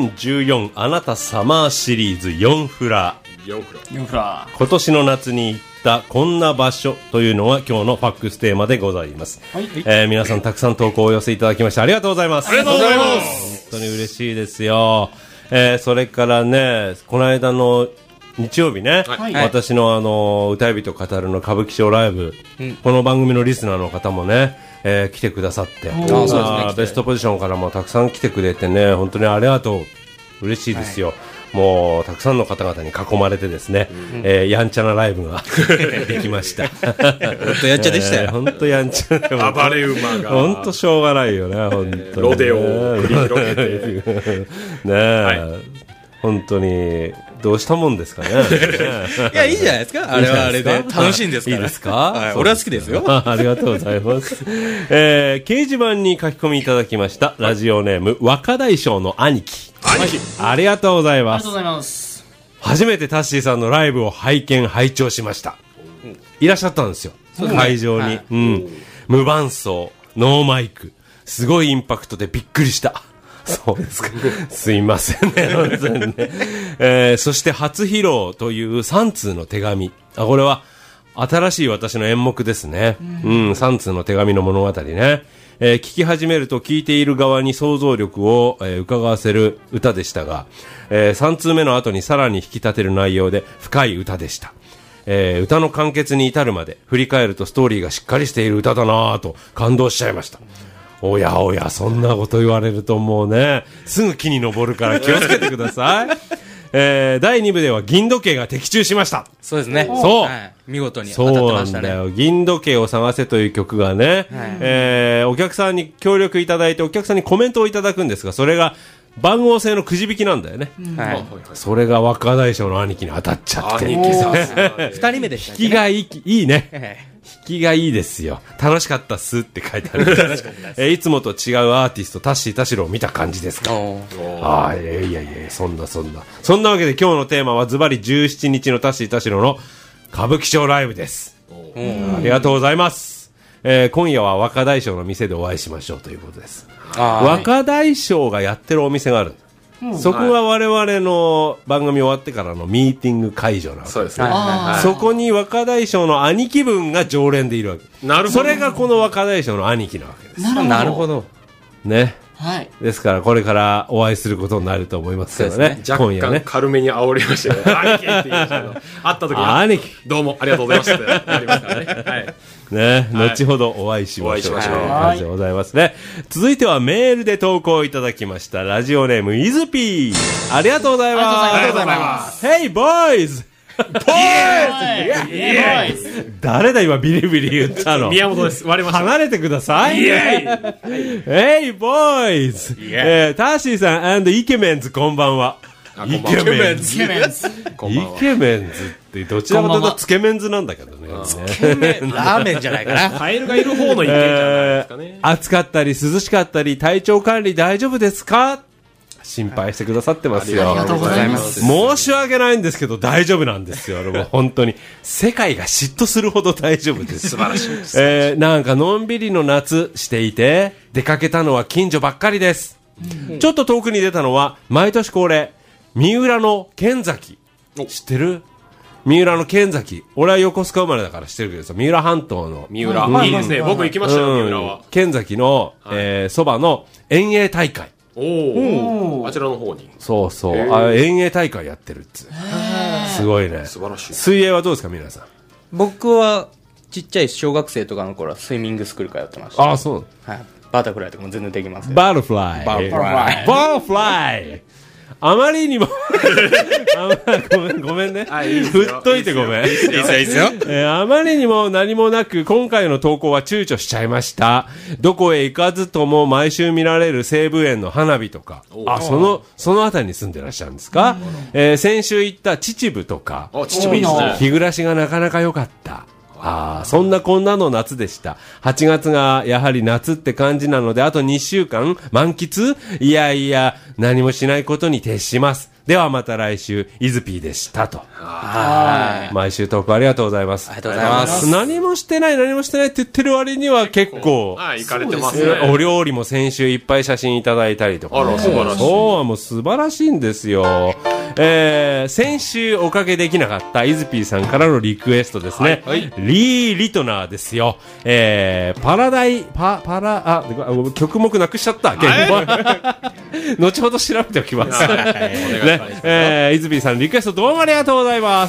2014あなたサマーシリーズ4フラ。今年の夏に行ったこんな場所というのが今日のファックステーマでございます。はい、皆さんたくさん投稿をお寄せいただきましてありがとうございます。 ありがとうございます。 本当に嬉しいですよ。それからね、この間の日曜日ね、はい、私の歌い人語るの歌舞伎町ライブ、この番組のリスナーの方もね、来てくださって、ベストポジションからもたくさん来てくれてね、本当にありがとう。嬉しいですよ。はい、もうたくさんの方々に囲まれてですね、やんちゃなライブができました。 本当やんちゃでしたよ。 本当やんちゃで暴れ馬が本当しょうがないよね。本当ロデオを繰り広げてねえ、はい、本当にどうしたもんですかね。 いや、いいじゃないですか。あれはあれで楽しいんですから。 いいですか。 はい、俺は好きですよ。 ありがとうございます。掲示板に書き込みいただきました。ラジオネーム若大将の兄貴。ありがとうございます。 ありがとうございます。 初めてタッシーさんのライブを拝聴しました。いらっしゃったんですよ。会場に、はい、無伴奏、ノーマイク、すごいインパクトでびっくりした。そうですか。すいませんね、本当にね。そして初披露という3通の手紙。これは新しい私の演目ですね。3通の手紙の物語ね。聞き始めると聞いている側に想像力を、伺わせる歌でしたが、3通目の後にさらに引き立てる内容で深い歌でした。歌の完結に至るまで振り返るとストーリーがしっかりしている歌だなぁと感動しちゃいました。おやおや、そんなこと言われるともうね、すぐ木に登るから気をつけてください。第2部では銀時計が的中しました。 そうですね。 そう、 はい、見事に当たってましたね。 そうなんだよ。銀時計を探せという曲がね、はい、お客さんに協力いただいてお客さんにコメントをいただくんですが、それが番号制のくじ引きなんだよね。はい、それが若大将の兄貴に当たっちゃって。 兄貴さん。2 人目でしたっけね。 引きがいいね。引きがいいですよ。楽しかったっすって書いてある。いつもと違うアーティストタッシー田代を見た感じですか。いやそんなわけで今日のテーマはズバリ17日のタッシー田代の歌舞伎町ライブです。ありがとうございます。今夜は若大将の店でお会いしましょうということです。若大将がやってるお店がある。そこが我々の番組終わってからのミーティング会場なわけです。 そうですね。 そこに若大将の兄貴分が常連でいるわけ。 なるほど。 それがこの若大将の兄貴なわけです。 なるほど。 ね。 はい。 ですからこれからお会いすることになると思いますからね。 若干軽めに煽りましたよね。兄貴って言いましたけど。会った時に兄貴どうもありがとうございますってなりますからね。はい。 ね、後ほどお会いしましょう。感謝でございますね。続いてはメールで投稿いただきましたラジオネームイズピー。ありがとうございます。 ありがとうございます。 Hey boys! 誰だ今ビリビリ言ったの。 宮本です。割れました。 離れてください。Hey boys! ターシーさん&イケメンズこんばんは。イケメンズってどちらかというとつけメンズなんだけどね。 つけメンラーメンじゃないかな。 カエルがいる方のイケメンじゃないですかね。 暑かったり涼しかったり体調管理大丈夫ですか。心配してくださってますよ。 ありがとうございます。 申し訳ないんですけど大丈夫なんですよ。もう本当に世界が嫉妬するほど大丈夫です。 素晴らしいです。 なんかのんびりの夏していて出かけたのは近所ばっかりです。ちょっと遠くに出たのは毎年恒例三浦の剣崎。知ってる？三浦の剣崎。俺は横須賀生まれだから知ってるけどさ、三浦半島の三浦、いいですね。僕行きましたよ、三浦は。 剣崎のそばの遠泳大会。 おあちらの方に。 そうそう、遠泳大会やってるっつ。すごいね。 素晴らしい。 水泳はどうですか皆さん。 僕はちっちゃい小学生とかの頃はスイミングスクール通ってました。 あ、そう。 はい。バタフライとかも全然できます。 バタフライあまりにもごめんね。振っといてごめん。いいですよ。 あまりにも何もなく今回の投稿は躊躇しちゃいました。どこへ行かずとも毎週見られる西武園の花火とか、そのあたりに住んでらっしゃるんですか。先週行った秩父とか、 秩父いいですね。 日暮らしがなかなか良かった。 そんなこんなの夏でした。8月がやはり夏って感じなので、あと2週間満喫？いやいや、何もしないことに徹します。ではまた来週、イズピーでしたと。毎週トークありがとうございます。 ありがとうございます。 何もしてないって言ってる割には結構、 行かれてますね。 お料理も先週いっぱい写真いただいたりとか、ね。 素晴らしい。 そう、もう素晴らしいんですよ。先週おかけできなかったイズピーさんからのリクエストですね。リー・リトナーですよ。曲目なくしちゃった。後ほど調べておきます。イズビーさんリクエストどうもありがとうございます。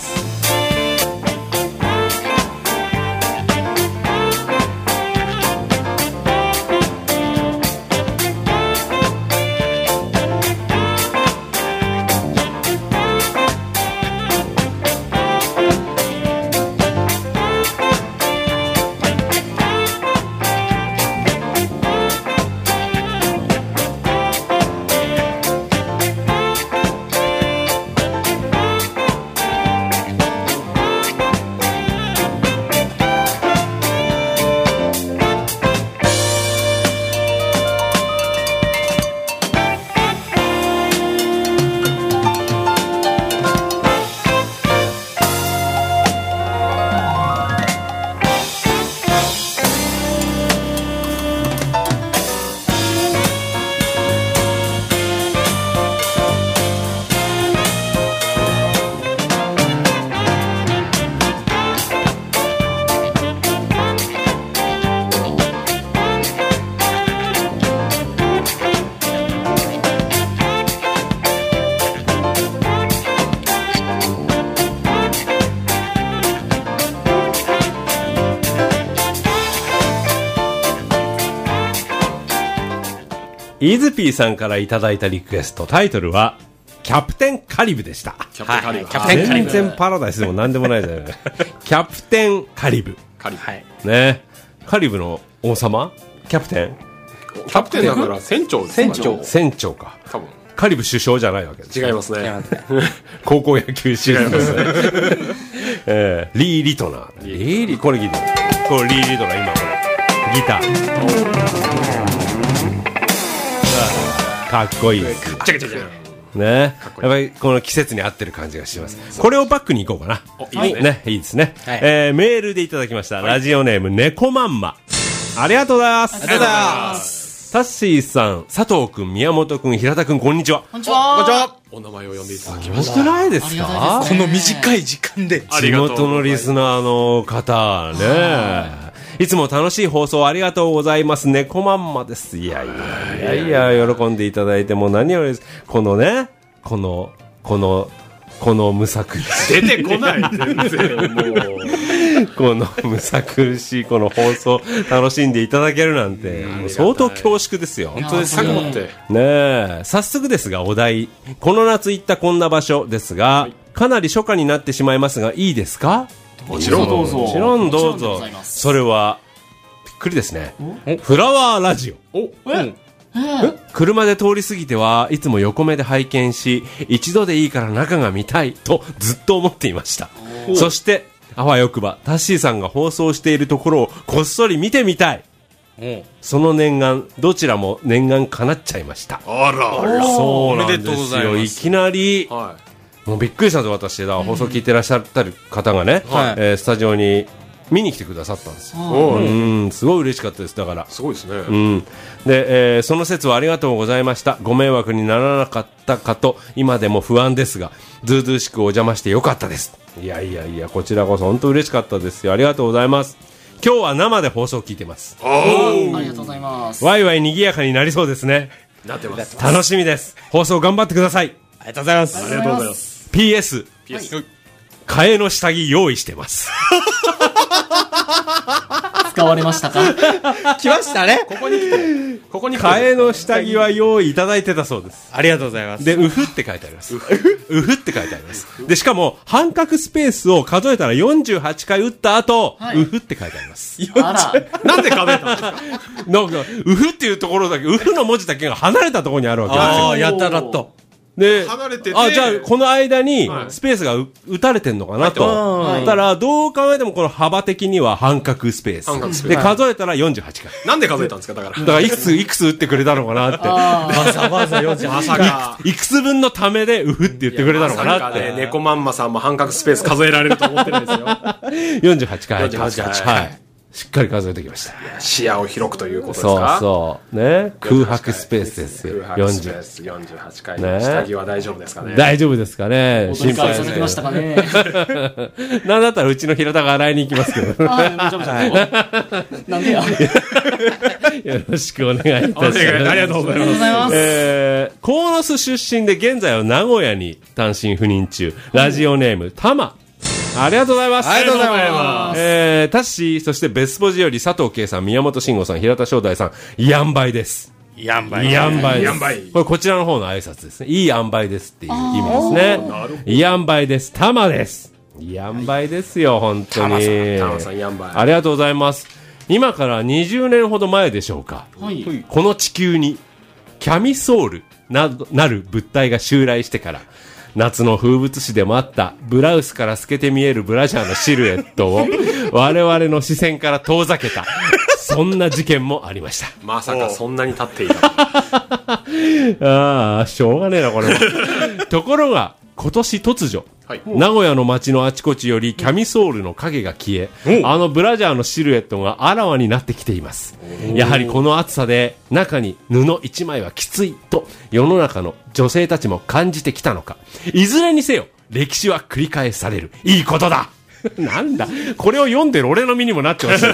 イズピーさんからいただいたリクエスト、タイトルはキャプテンカリブでした。 キャプテンカリブ。 全然パラダイスでも何でもないじゃないキャプテンカリブ。ね。カリブの王様キャプテンだから船長ですか。 船長か。多分。カリブ首相じゃないわけです。 違いますね。 高校野球シーズンですね。リー・リトナー。これギター。これリー・リトナー、今これ。ギター。かっこいいです。ね、やっぱりこの季節に合ってる感じがします。これをバックに行こうかな。ね、いいですね。メールでいただきました。ラジオネーム猫まんま。ありがとうございます。 ありがとうございます。 タッシーさん、佐藤くん、宮本くん、平田くん、こんにちは。 こんにちは。 お名前を呼んでいただきました。 面白いですか？ この短い時間で。 地元のリスナーの方ね。いつも楽しい放送ありがとうございます。猫まんまです。いや、喜んでいただいても何よりです。このね、このむさ苦しい。 出てこない、全然。もう。 このむさ苦しいこの放送楽しんでいただけるなんて、相当恐縮ですよ。 本当ですよ。ねえ、早速ですがお題。この夏行ったこんな場所ですが、かなり初夏になってしまいますが、いいですか？ もちろんどうぞ。 もちろんどうぞ。それはびっくりですね。フラワーラジオ。車で通り過ぎてはいつも横目で拝見し、一度でいいから中が見たいとずっと思っていました。そしてあわよくばタッシーさんが放送しているところをこっそり見てみたい。その念願、どちらも念願叶っちゃいました。 あら、 そうなんですよ。いきなり、もうびっくりしたんです。私だ、放送聞いてらっしゃった方がね、スタジオに見に来てくださったんですよ。すごい嬉しかったです。だからすごいですね。 で、その説はありがとうございました。ご迷惑にならなかったかと今でも不安ですが、ずうずうしくお邪魔してよかったです。いや、こちらこそ本当嬉しかったですよ。ありがとうございます。今日は生で放送聞いてます。 ありがとうございます。 ワイワイ賑やかになりそうですね。 なってます。 楽しみです。放送頑張ってください。 ありがとうございます。 ありがとうございます。 PS、替えの下着用意してます。 使われましたか？ 来ましたね。 ここに替えの下着は用意いただいてたそうです。 ありがとうございます。 で、ウフって書いてあります。ウフって書いてあります。で、しかも半角スペースを数えたら48回打った後、ウフって書いてあります。 あら、 なんで数えたんですか？ なんかウフっていうところだけ、ウフの文字だけが離れたところにあるわけですよ。 やったらっと。 で、 離れてて、 じゃあこの間にスペースが打たれてんのかなと。だからどう考えてもこの幅的には半角スペース。で、数えたら48回。 なんで数えたんですか、だから。 だからいくつ打ってくれたのかなって。わざわざ48 まさか。 いくつ分のためでうふって言ってくれたのかなって。 猫まんまさんも半角スペース数えられると思ってるんですよ。 48回。48回。はい。しっかり数えてきました。 視野を広くということですか。 そうね。空白スペースですよ。 空白スペース48回。下着は大丈夫ですかね。 大丈夫ですかね。 心配させてましたかね。 なんだったらうちの平田が洗いに行きますけど。 なんでや。 よろしくお願いいたします。 ありがとうございます。 鴻巣出身で現在は名古屋に単身赴任中。ラジオネーム、たま。ありがとうございます。 ありがとうございます。 タッシー、そしてベスポジより佐藤圭さん、宮本慎吾さん、平田正大さん、いい塩梅です。 いい塩梅。 いい塩梅です。これこちらの方の挨拶ですね。いい塩梅ですっていう意味ですね。いい塩梅です。たまです。いい塩梅ですよ、本当に。 たまさん、いい塩梅。 ありがとうございます。今から20年ほど前でしょうか。はい、この地球に、キャミソールなる物体が襲来してから、夏の風物詩でもあったブラウスから透けて見えるブラジャーのシルエットを我々の視線から遠ざけたそんな事件もありました。 まさかそんなに経っていた。 ああ、しょうがねえなこれところが今年突如、はい、名古屋の街のあちこちよりキャミソールの影が消え、あのブラジャーのシルエットがあらわになってきています。やはりこの暑さで中に布一枚はきついと世の中の女性たちも感じてきたのか、いずれにせよ歴史は繰り返される。いいことだなんだこれを読んでる俺の身にもなってました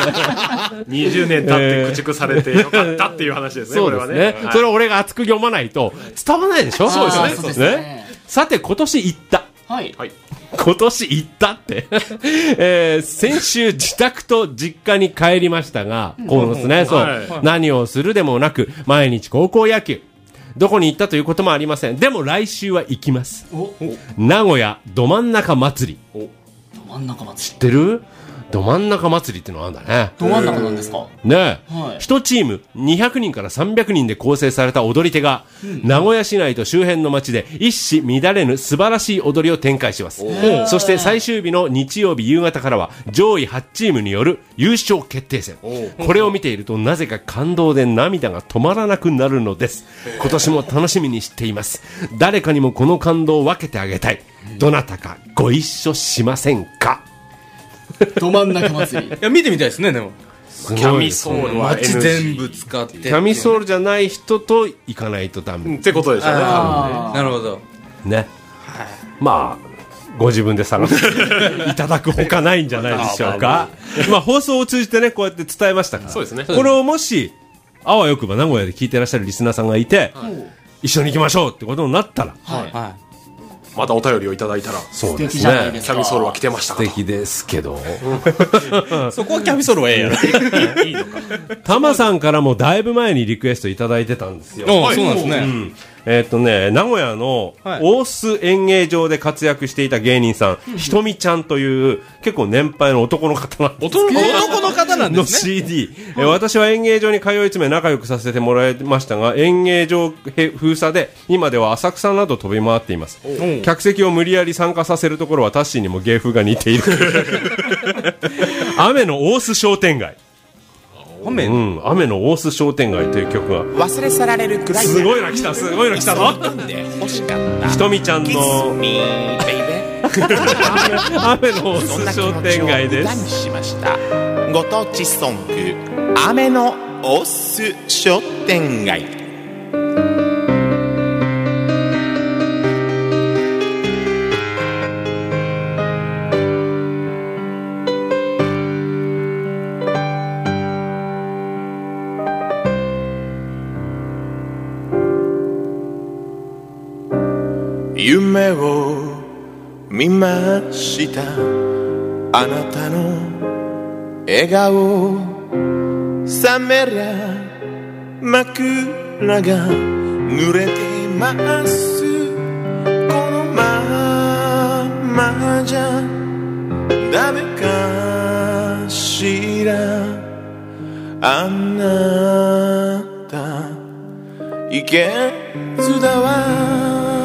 20年経って駆逐されてよかったっていう話ですね。 そうですね、これはね、はい、それを俺が熱く読まないと伝わらないでしょ。 そうですね。 さて今年行った、はい、今年行ったって、先週自宅と実家に帰りましたが、こうですね、そう、はい、何をするでもなく毎日高校野球、どこに行ったということもありません。でも来週は行きます。名古屋ど真ん中祭り。 ど真ん中祭り知ってる？ど真ん中祭りってのがあるんだね。 ど真ん中なんですかねえ、はい、1チーム200人から300人で構成された踊り手が、名古屋市内と周辺の街で一糸乱れぬ素晴らしい踊りを展開します。そして最終日の日曜日夕方からは上位8チームによる優勝決定戦。これを見ているとなぜか感動で涙が止まらなくなるのです。今年も楽しみにしています。誰かにもこの感動を分けてあげたい。どなたかご一緒しませんか？ ど真ん中祭り。 いや見てみたいですね。でもキャミソールは NG 街全部使ってキャミソールじゃない人と行かないとダメってことでしょうね。 なるほどね、はい、まあご自分で探していただくほかないんじゃないでしょうか。まあ放送を通じてねこうやって伝えましたから。 そうですね。 これをもしあわよくば名古屋で聞いてらっしゃるリスナーさんがいて、はい、一緒に行きましょうってことになったら、はいはい、 またお便りをいただいたら、 そうですね、 キャミソールは来てましたか。 素敵ですけどそこはキャミソールはええやろ。 いいのか。タマさんからもだいぶ前にリクエストいただいてたんですよ。 はい、そうなんですね、 名古屋の大須演芸場で活躍していた芸人さん、ひとみちゃんという結構年配の男の方なんです。 男の方なんですね。の CD、私は演芸場に通い詰め仲良くさせてもらいましたが、演芸場封鎖で今では浅草など飛び回っています。客席を無理やり参加させるところはタッシーにも芸風が似ている雨の大須商店街、雨の大須商店街という曲が忘れ去られるくらいすごいの来たぞ。ひとみちゃんの雨の大須商店街です。 ご当地ソング雨の大須商店街。夢を見ました。あなたの笑顔覚めりゃ枕が濡れてます。このままじゃダメかしら。あなたいけずだわ。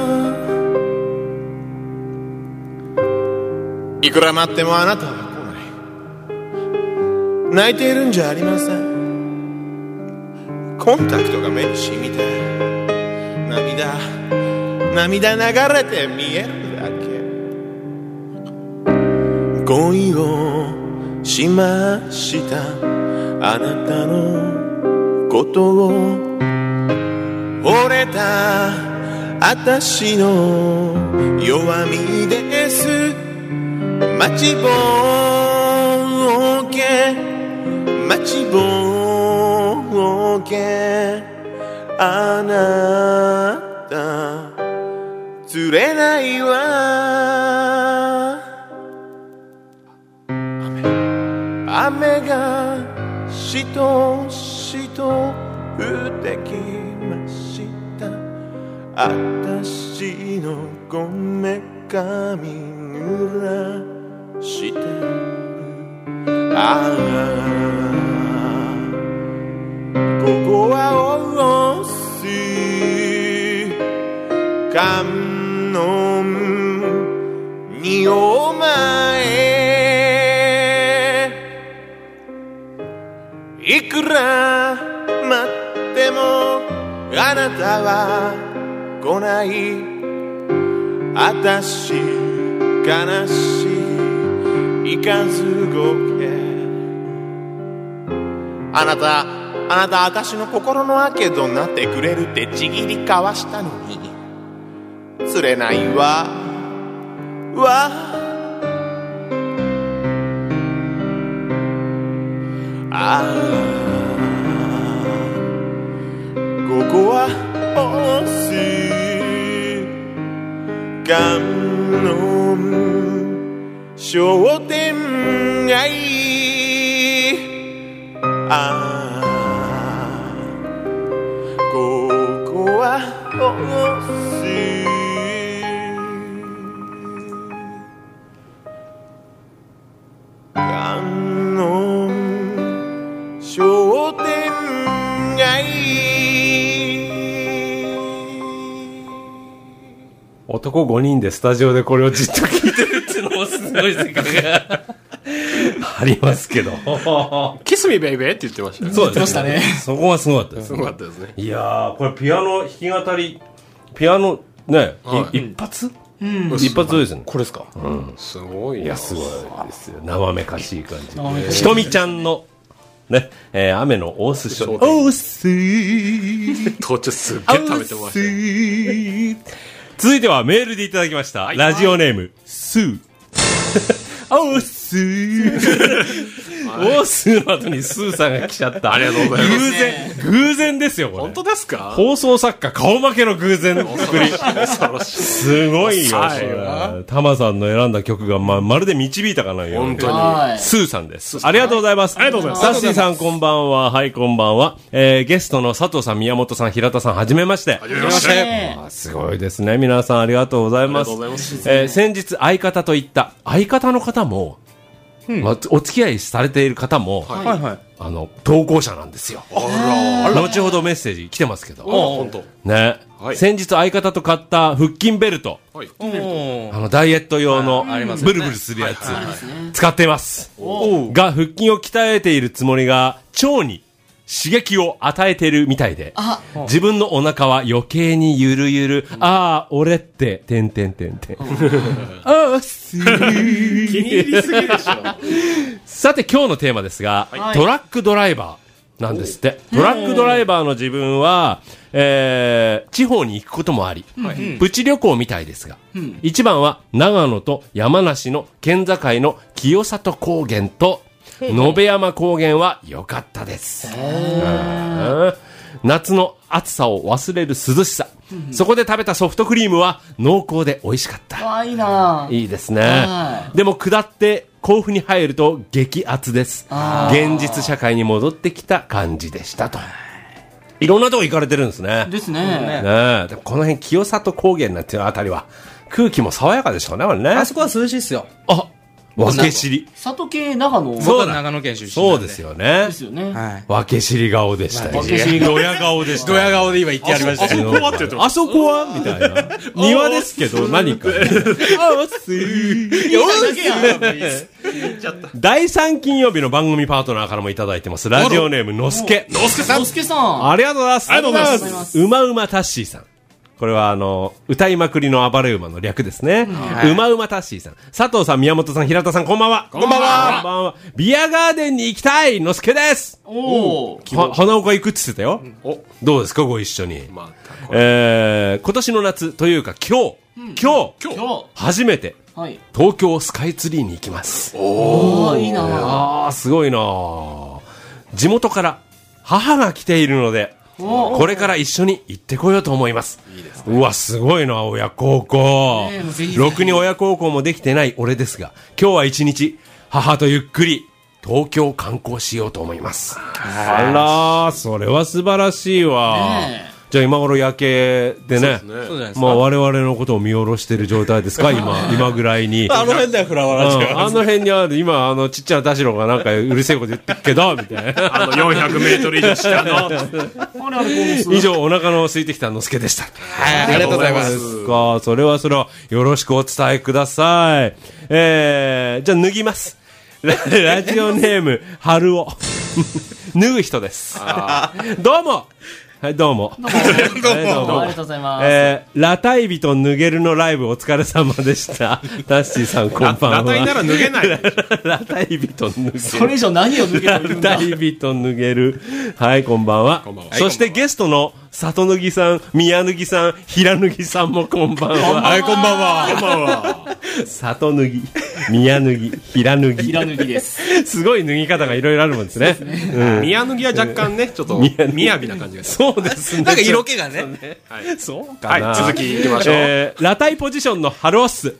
いくら待ってもあなたは来ない。泣いているんじゃありません。コンタクトが目に染みて涙流れて見えるだけ。恋をしましたあなたのことを、折れた私の弱みです。待ちぼうけあなた釣れないわ。雨がしとしと降ってきました。私のこめかみ濡らしてる。ここはおす観音にお前、いくら待ってもあなたは来ない。あたし悲しいいかずごけ。あなた私の心のあけどなってくれるってちぎり交わしたのに釣れないわ。ここはおす観音商店街。ここはおす観音商店街。 男5人でスタジオでこれをじっと聞いてるっていうのもすごいせっかくありますけどキスミベイベーって言ってましたね。 そうですね。そこがすごかったです。 すごかったですね。 いやー、これピアノ弾き語り、ピアノね、一発一発ですね。 これですか。すごい。 いや、すごいですよ。生めかしい感じ。ひとみちゃんのね、雨の大須商店。大須途中すっげえ食べてました。 続いてはメールでいただきました。ラジオネーム、スー。おっすー。おっすーの後にスーさんが来ちゃった。 ありがとうございます。 偶然ですよ、これ。 本当ですか？ 放送作家、顔負けの偶然作り。すごいよ、タマさんの選んだ曲がまるで導いたかのように。 本当に。 スーさんです。ありがとうございます。 ありがとうございます。 サッシーさんこんばんは。はい、こんばんは。ゲストの佐藤さん、宮本さん、平田さん、はじめまして。 はじめまして。 すごいですね。皆さんありがとうございます。 ありがとうございます。 先日、相方と言った相方の方も、お付き合いされている方も、投稿者なんですよ。後ほどメッセージ来てますけど。 本当。 ね。先日相方と買った腹筋ベルト。ダイエット用のブルブルするやつ。使っています。が、腹筋を鍛えているつもりが、腸に刺激を与えてるみたいで、自分のお腹は余計にゆるゆる、俺って、あーすー。 気に入りすぎでしょ。 さて今日のテーマですが、トラックドライバーなんですって。トラックドライバーの自分は、地方に行くこともあり、プチ旅行みたいですが、一番は長野と山梨の県境の清里高原と、野辺山高原は良かったです。夏の暑さを忘れる涼しさ。そこで食べたソフトクリームは濃厚で美味しかった。 いいな。 いいですね。でも下って甲府に入ると激アツです。現実社会に戻ってきた感じでしたと。いろんなとこ行かれてるんですね。 ですね。 でもこの辺清里高原なんていうあたりは空気も爽やかでしょうね、これね。 あそこは涼しいっすよ。 分け知り。 里系長野。 僕は長野県出身。 そうですよね。 ですよね。 分け知り顔でしたよ。ドヤ顔でした。 ドヤ顔で今言ってやりましたけど。 あそこはみたいな。庭ですけど、何か。第3金曜日の番組パートナーからもいただいてます。ラジオネーム、のすけ。 のすけさん。 ありがとうございます。 ありがとうございます。 うまうまタッシーさん。これは歌いまくりの暴れ馬の略ですね。うまうまタッシーさん。佐藤さん、宮本さん、平田さん、こんばんは。 こんばんは。 こんばんは。ビアガーデンに行きたいのすけです。花岡行くって言ってたよ。どうですか、ご一緒に。今年の夏というか今日、初めて、東京スカイツリーに行きます。 おー、いいなすごいな地元から母が来ているので、これから一緒に行ってこようと思います。いいですね。うわ、すごいな、親孝行。ろくに親孝行もできてない俺ですが、今日は一日、母とゆっくり、東京観光しようと思います。あら、それは素晴らしいわ。じゃあ今頃夜景でね、まあ我々のことを見下ろしている状態ですか、今ぐらいに。 あの辺だよ、フラワーラジオ。 あの辺にある、今ちっちゃな田代がなんかうるせえこと言ってるけど、みたいな。 400メートル以上下の。 以上、お腹の空いてきたのすけでした。 ありがとうございます。 それはよろしくお伝えください。じゃあ脱ぎます。ラジオネーム、春尾。脱ぐ人です。どうも。はい、どうも。 どうも。ありがとうございます。 ラタイビと脱げるのライブお疲れ様でした。タッシーさん、こんばんは。 ラタイなら脱げない。 ラタイビと脱げる。 それ以上何を脱げるんだ。 ラタイビと脱げる。はい、こんばんは。そしてゲストの里脱ぎさん、宮脱ぎさん、平脱ぎさんもこんばんは。 はい、こんばんは。こんばんは。 里脱ぎ、宮脱ぎ、平脱ぎ。 平脱ぎです。 すごい脱ぎ方がいろいろあるもんですね。 宮脱ぎは若干ね、ちょっと、みやびな感じがする。そうですね。 なんか色気がね。 そうかな。 はい、続きいきましょう。 ラタイポジションのハロース。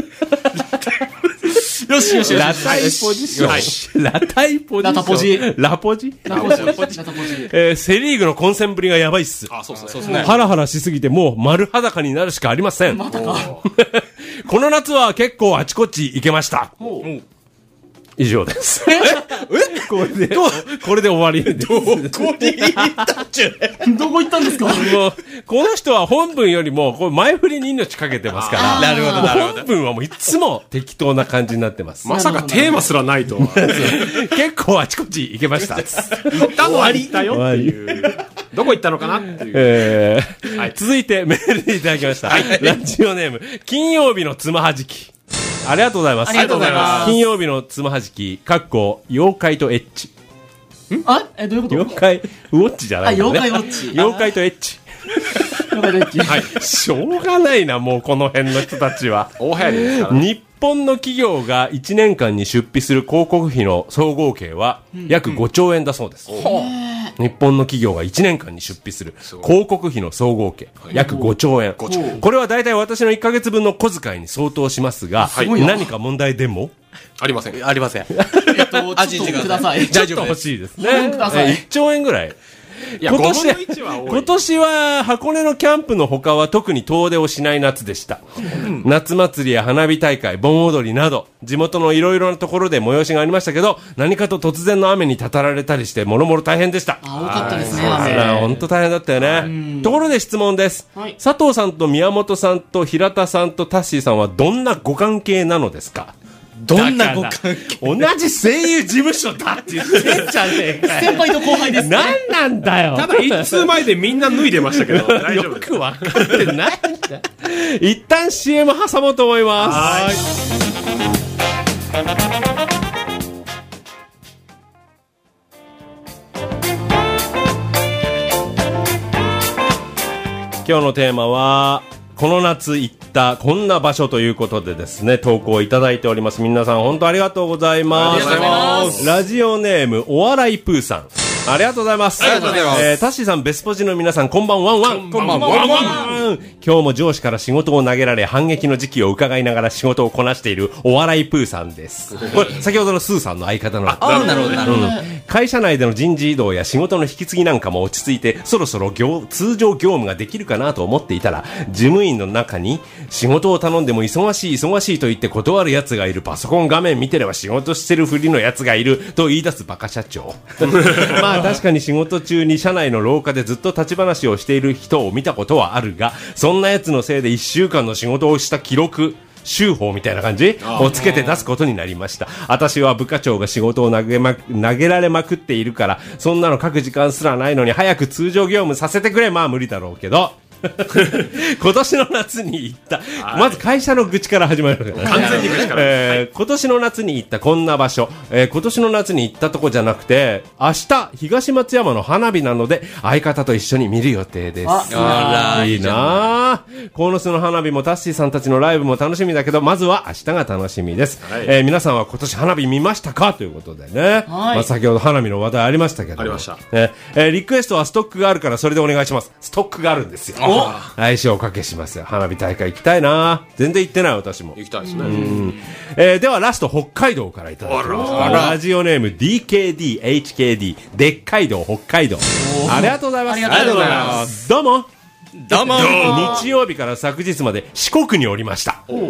よしよしよし。 ラタイポジション。ラタイポジション。 ラタポジ。 ラポジセリーグの混戦ぶりがやばいっす。 あ、そうですね。 ハラハラしすぎてもう丸裸になるしかありません。 またか。 この夏は結構あちこち行けました。以上です。これで終わりです。 どこに行ったっちゅう。 どこ行ったんですか。 もうこの人は本文よりもこれ前振りに命かけてますから。 なるほどなるほど。 本文はもういつも適当な感じになってます。 まさかテーマすらないとは。 結構あちこち行けました。 行ったのは行ったよっていう。どこ行ったのかなっていう。 続いてメールでいただきました。ラジオネーム金曜日のつまはじき。ありがとうございます。 ありがとうございます。 金曜日のつまはじき、かっこ、妖怪とエッチ。 どういうこと妖怪、ウォッチじゃないのね。 妖怪ウォッチ。 妖怪とエッチ。 妖怪とエッチ。 はい。しょうがないな、もうこの辺の人たちは。 大流行りですから。 日本の企業が1年間に出費する広告費の総合計は、約5兆円だそうです。日本の企業が1年間に出費する広告費の総合計約5兆円。これは大体私の1ヶ月分の小遣いに相当しますが、何か問題でもありません。 ありません。 ちょっとください。 ちょっと欲しいですね。1兆円ぐらい。今年は箱根のキャンプの他は特に遠出をしない夏でした。夏祭りや花火大会、盆踊りなど地元のいろいろなところで催しがありましたけど、何かと突然の雨にたたられたりしてもろもろ大変でした。 多かったですね。 本当大変だったよね。ところで質問です。佐藤さんと宮本さんと平田さんとタッシーさんはどんなご関係なのですか。 どんなご関係。 同じ声優事務所だって言ってんじゃねえかよ。 先輩と後輩ですね。 何なんだよ。 ただ一通前でみんな脱いでましたけど大丈夫です。 よく分かってないんだ。一旦 CM 挟もうと思います。今日のテーマはこの夏行ったこんな場所ということでですね、投稿いただいております。皆さん本当ありがとうございます。 ありがとうございます。 ラジオネームお笑いプーさん。 ありがとうございます。 ありがとうございます。 タッシーさん、ベスポジの皆さん、こんばんワンワン。 こんばんワンワン。 今日も上司から仕事を投げられ、反撃の時期を伺いながら仕事をこなしているお笑いプーさんです。これ、先ほどのスーさんの相方の。 なるほど、なるほど。 会社内での人事異動や仕事の引き継ぎなんかも落ち着いて、そろそろ通常業務ができるかなと思っていたら、事務員の中に、仕事を頼んでも忙しいと言って断る奴がいる、パソコン画面見てれば仕事してるふりの奴がいると言い出すバカ社長。まあ確かに仕事中に社内の廊下でずっと立ち話をしている人を見たことはあるが、そんな奴のせいで1週間の仕事をした記録、週報みたいな感じをつけて出すことになりました。私は部課長が仕事を投げられまくっているから、そんなの書く時間すらないのに早く通常業務させてくれ。まあ無理だろうけど。今年の夏に行った、まず会社の愚痴から始まるから、 完全に愚痴から、 今年の夏に行ったこんな場所、今年の夏に行ったとこじゃなくて、明日東松山の花火なので相方と一緒に見る予定です。いいなぁ。鴻巣の花火もタッシーさんたちのライブも楽しみだけど、まずは明日が楽しみです、皆さんは今年花火見ましたかということでね、まあ、先ほど花火の話題ありましたけど、 ありました、 リクエストはストックがあるからそれでお願いします。ストックがあるんですよ。来週おかけしますよ。花火大会行きたいな。全然行ってない私も。 行きたいですね。 ではラスト北海道からいただきます。ラジオネーム DKDHKD でっかい道北海道。ありがとうございます。 ありがとうございます。 どうも日曜日から昨日まで四国におりました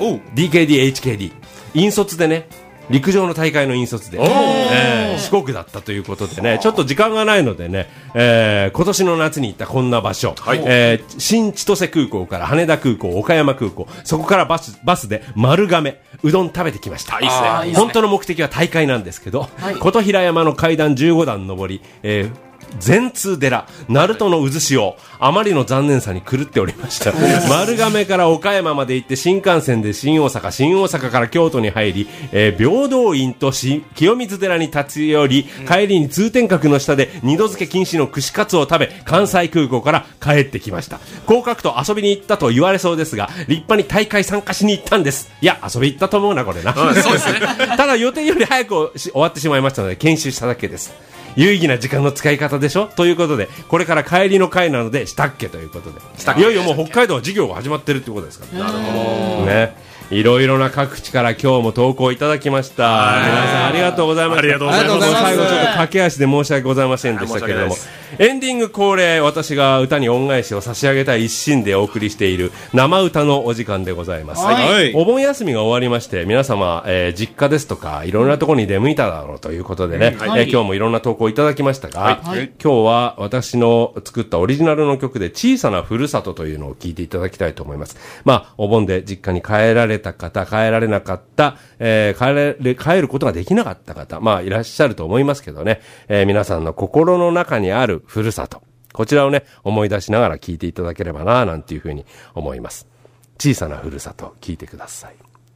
。DKDHKD 引率でね、陸上の大会の引率で、四国だったということでね、ちょっと時間がないのでね、今年の夏に行ったこんな場所、新千歳空港から羽田空港、岡山空港、そこからバスで丸亀うどん食べてきました。 いいっすね。 本当の目的は大会なんですけど、琴平山の階段15段登り、善通寺、鳴門の渦潮、あまりの残念さに狂っておりました。丸亀から岡山まで行って新幹線で新大阪から京都に入り、平等院と清水寺に立ち寄り、帰りに通天閣の下で二度漬け禁止の串カツを食べ、関西空港から帰ってきました。合格と遊びに行ったと言われそうですが、立派に大会参加しに行ったんです。いや、遊び行ったと思うな、これな。 そうですね。 ただ予定より早く終わってしまいましたので、研修しただけです。有意義な時間の使い方でしょということで、これから帰りの会なのでしたっけということで、いよいよもう北海道は授業が始まってるってことですから。なるほどね。いろいろな各地から今日も投稿いただきました。皆さんありがとうございました。 ありがとうございます。 最後ちょっと駆け足で申し訳ございませんでしたけれども、エンディング恒例、私が歌に恩返しを差し上げたい一心でお送りしている生歌のお時間でございます。お盆休みが終わりまして、皆様、実家ですとかいろんなところに出向いただろうということでね、今日もいろんな投稿いただきましたが、今日は私の作ったオリジナルの曲で小さなふるさとというのを聞いていただきたいと思います。まあお盆で実家に帰られた方、帰られなかった、帰ることができなかった方、まあいらっしゃると思いますけどね、皆さんの心の中にあるふるさと、こちらをね思い出しながら聞いていただければななんていうふうに思います。小さなふるさと、聞いてください。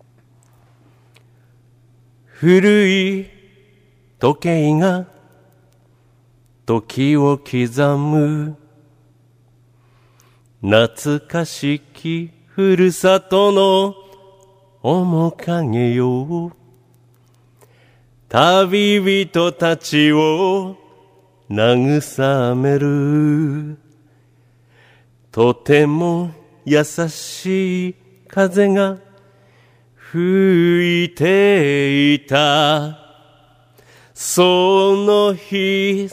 古い時計が時を刻む、懐かしきふるさとの面影よ、旅人たちを慰める、とても優しい風が吹いていた、その日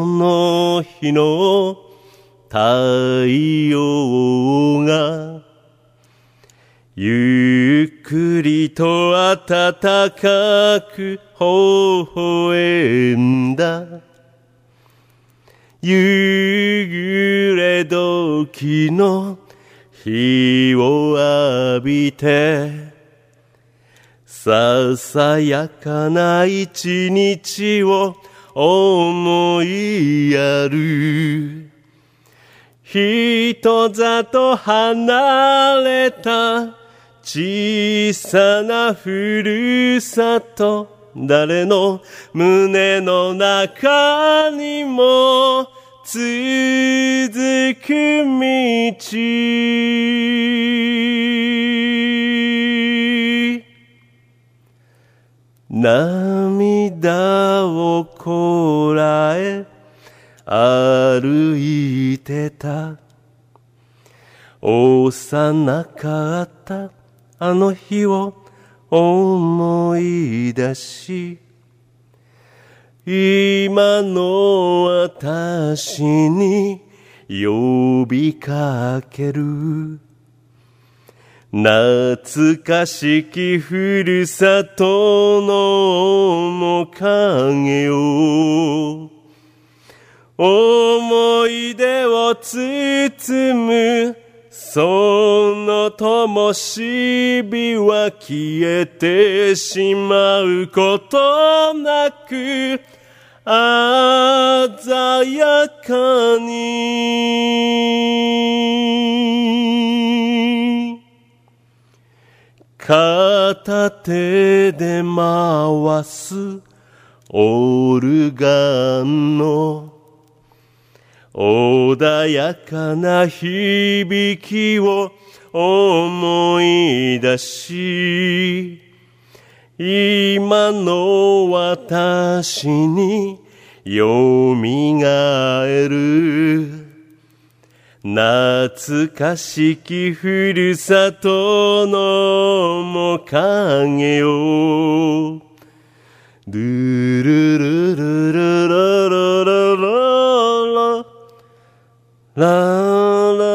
の太陽がゆっくりと暖かく微笑んだ、夕暮れ時の日を浴びて、ささやかな一日を思いやる、人里離れた小さなふるさと、誰の胸の中にも続く道、涙をこらえさなかったあの日を思い出し、今の私に呼びかける。懐かしきふるさとの面影を、思い出を包むその灯火は消えてしまうことなく、鮮やかに片手で回すオルガンの穏やかな響きを思い出し、今の私によみがえる。懐かしきふるさとの面影を、ルルルルルルルルルラララ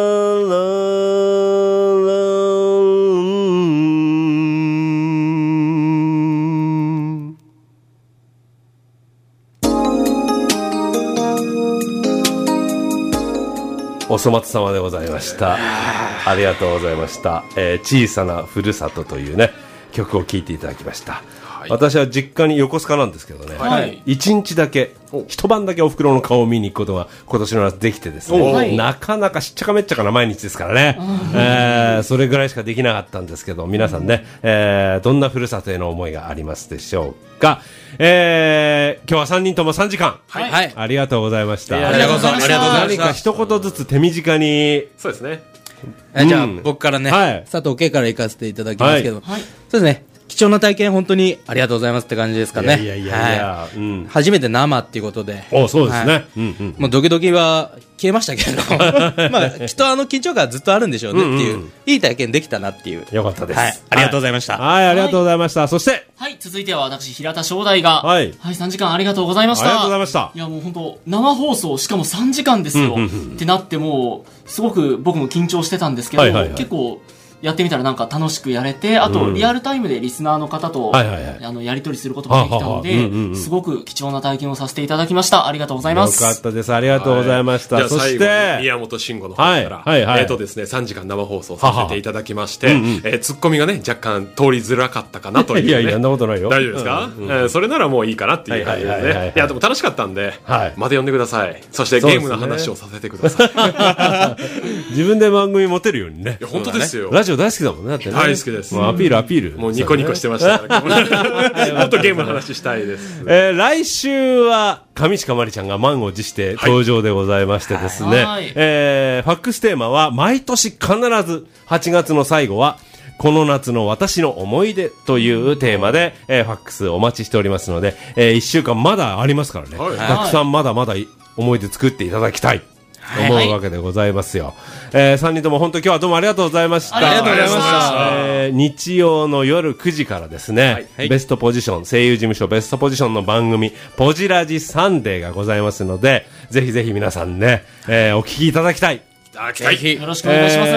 お粗末様でございました。ありがとうございました。小さなふるさとというね曲を聴いていただきました。はい、私は実家に横須賀なんですけどね、はい、1日だけ一晩だけお袋の顔を見に行くことが今年の夏できてですね、なかなかしっちゃかめっちゃかな毎日ですからね、それぐらいしかできなかったんですけど、皆さんね、どんなふるさとへの思いがありますでしょうか。今日は3人とも3時間、はい、ありがとうございました。 ありがとうございました。 何か一言ずつ手短に。 そうですね。 じゃあ僕からね、はい、佐藤家から行かせていただきますけど、はい、そうですね、貴重な体験本当にありがとうございますって感じですかね。 いや、 うん、初めて生っていうことで。 そうですね。はい、 もうドキドキは消えましたけど、まあきっと緊張感はずっとあるんでしょうねっていう、いい体験できたなっていう。 よかったです。 はい、ありがとうございました。 はい、ありがとうございました。そして、 はい、続いては私平田正大が、はい、3時間ありがとうございました。 ありがとうございました。 いやもう本当生放送しかも3時間ですよ、ってなってもうすごく僕も緊張してたんですけど、結構やってみたらなんか楽しくやれて、あとリアルタイムでリスナーの方とやり取りすることができたので、すごく貴重な体験をさせていただきました。ありがとうございます。 よかったです。ありがとうございました。 じゃあ最後宮本慎吾の方からですね、3時間生放送させていただきまして、ツッコミがね若干通りづらかったかなというね。 いやそんなことないよ。 大丈夫ですか？それならもういいかなっていう感じでね。いやでも楽しかったんでまた呼んでください。そしてゲームの話をさせてください。 自分で番組持てるようにね。 いや本当ですよ。 ラジオ大好きだもんね。だって大好きです。 アピール。 もうニコニコしてましたから。もっとゲームの話したいです。 来週は上近まりちゃんが満を持して登場でございましてですね、ファックステーマは毎年必ず8月の最後はこの夏の私の思い出というテーマで、ファックスお待ちしておりますので、1週間まだありますからね、たくさんまだまだ思い出作っていただきたい思うわけでございますよ。3人とも本当今日はどうもありがとうございました。 ありがとうございました。 日曜の夜9時からですね、ベストポジション、声優事務所ベストポジションの番組、ポジラジサンデーがございますので、ぜひぜひ皆さんね、お聞きいただきたい。 ぜひよろしくお願いします。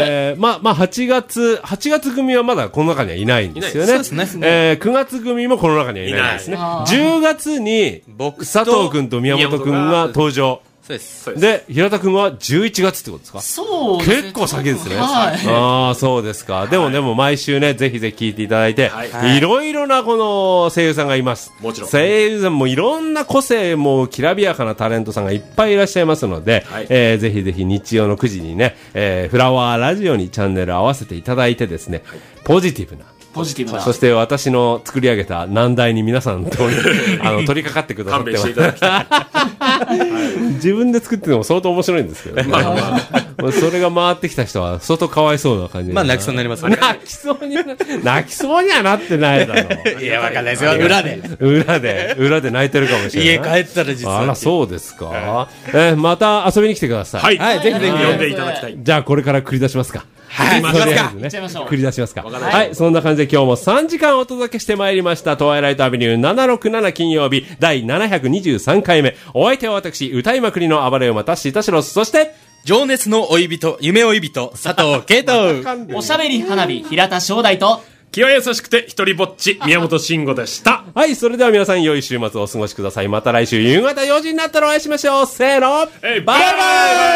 8月組はまだこの中にはいないんですよね。 そうですね。 9月組もこの中にはいないですね。10月に佐藤君と宮本君が登場。 そうです。 で、平田君は11月ってことですか？ そうですね。 結構先ですね。 はい。 ああ、そうですか。でも毎週ね、ぜひぜひ聞いていただいて、いろいろなこの声優さんがいます。 もちろん。 声優さんもいろんな個性もきらびやかなタレントさんがいっぱいいらっしゃいますので、ぜひぜひ日曜の9時にね、フラワーラジオにチャンネル合わせていただいてですね、ポジティブな、そして私の作り上げた難題に皆さん取り掛かってくださって勘弁していただきたい。 自分で作ってても相当面白いんですけどね。 それが回ってきた人は相当かわいそうな感じ。 まあ泣きそうになりますね。 泣きそうにはなってないだろう。 いや、わかんないですよ。裏で泣いてるかもしれない。 家帰ったら実は。 あら、そうですか。また遊びに来てください。 はい。ぜひぜひ呼んでいただきたい。 じゃあこれから繰り出しますか。 はい。 繰り出しますか。はい。そんな感じで今日も3時間お届けしてまいりました。トワイライトアベニュー767金曜日第723回目。お相手は私、歌いまくりの暴れ馬タッシータシロス。そして、 情熱の追い人、夢追い人、佐藤圭人。 おしゃべり花火、平田正代と、 気は優しくて一人ぼっち、宮本慎吾でした。 はい。それでは皆さん良い週末をお過ごしください。また来週夕方4時になったらお会いしましょう。せーの。 バイバイ。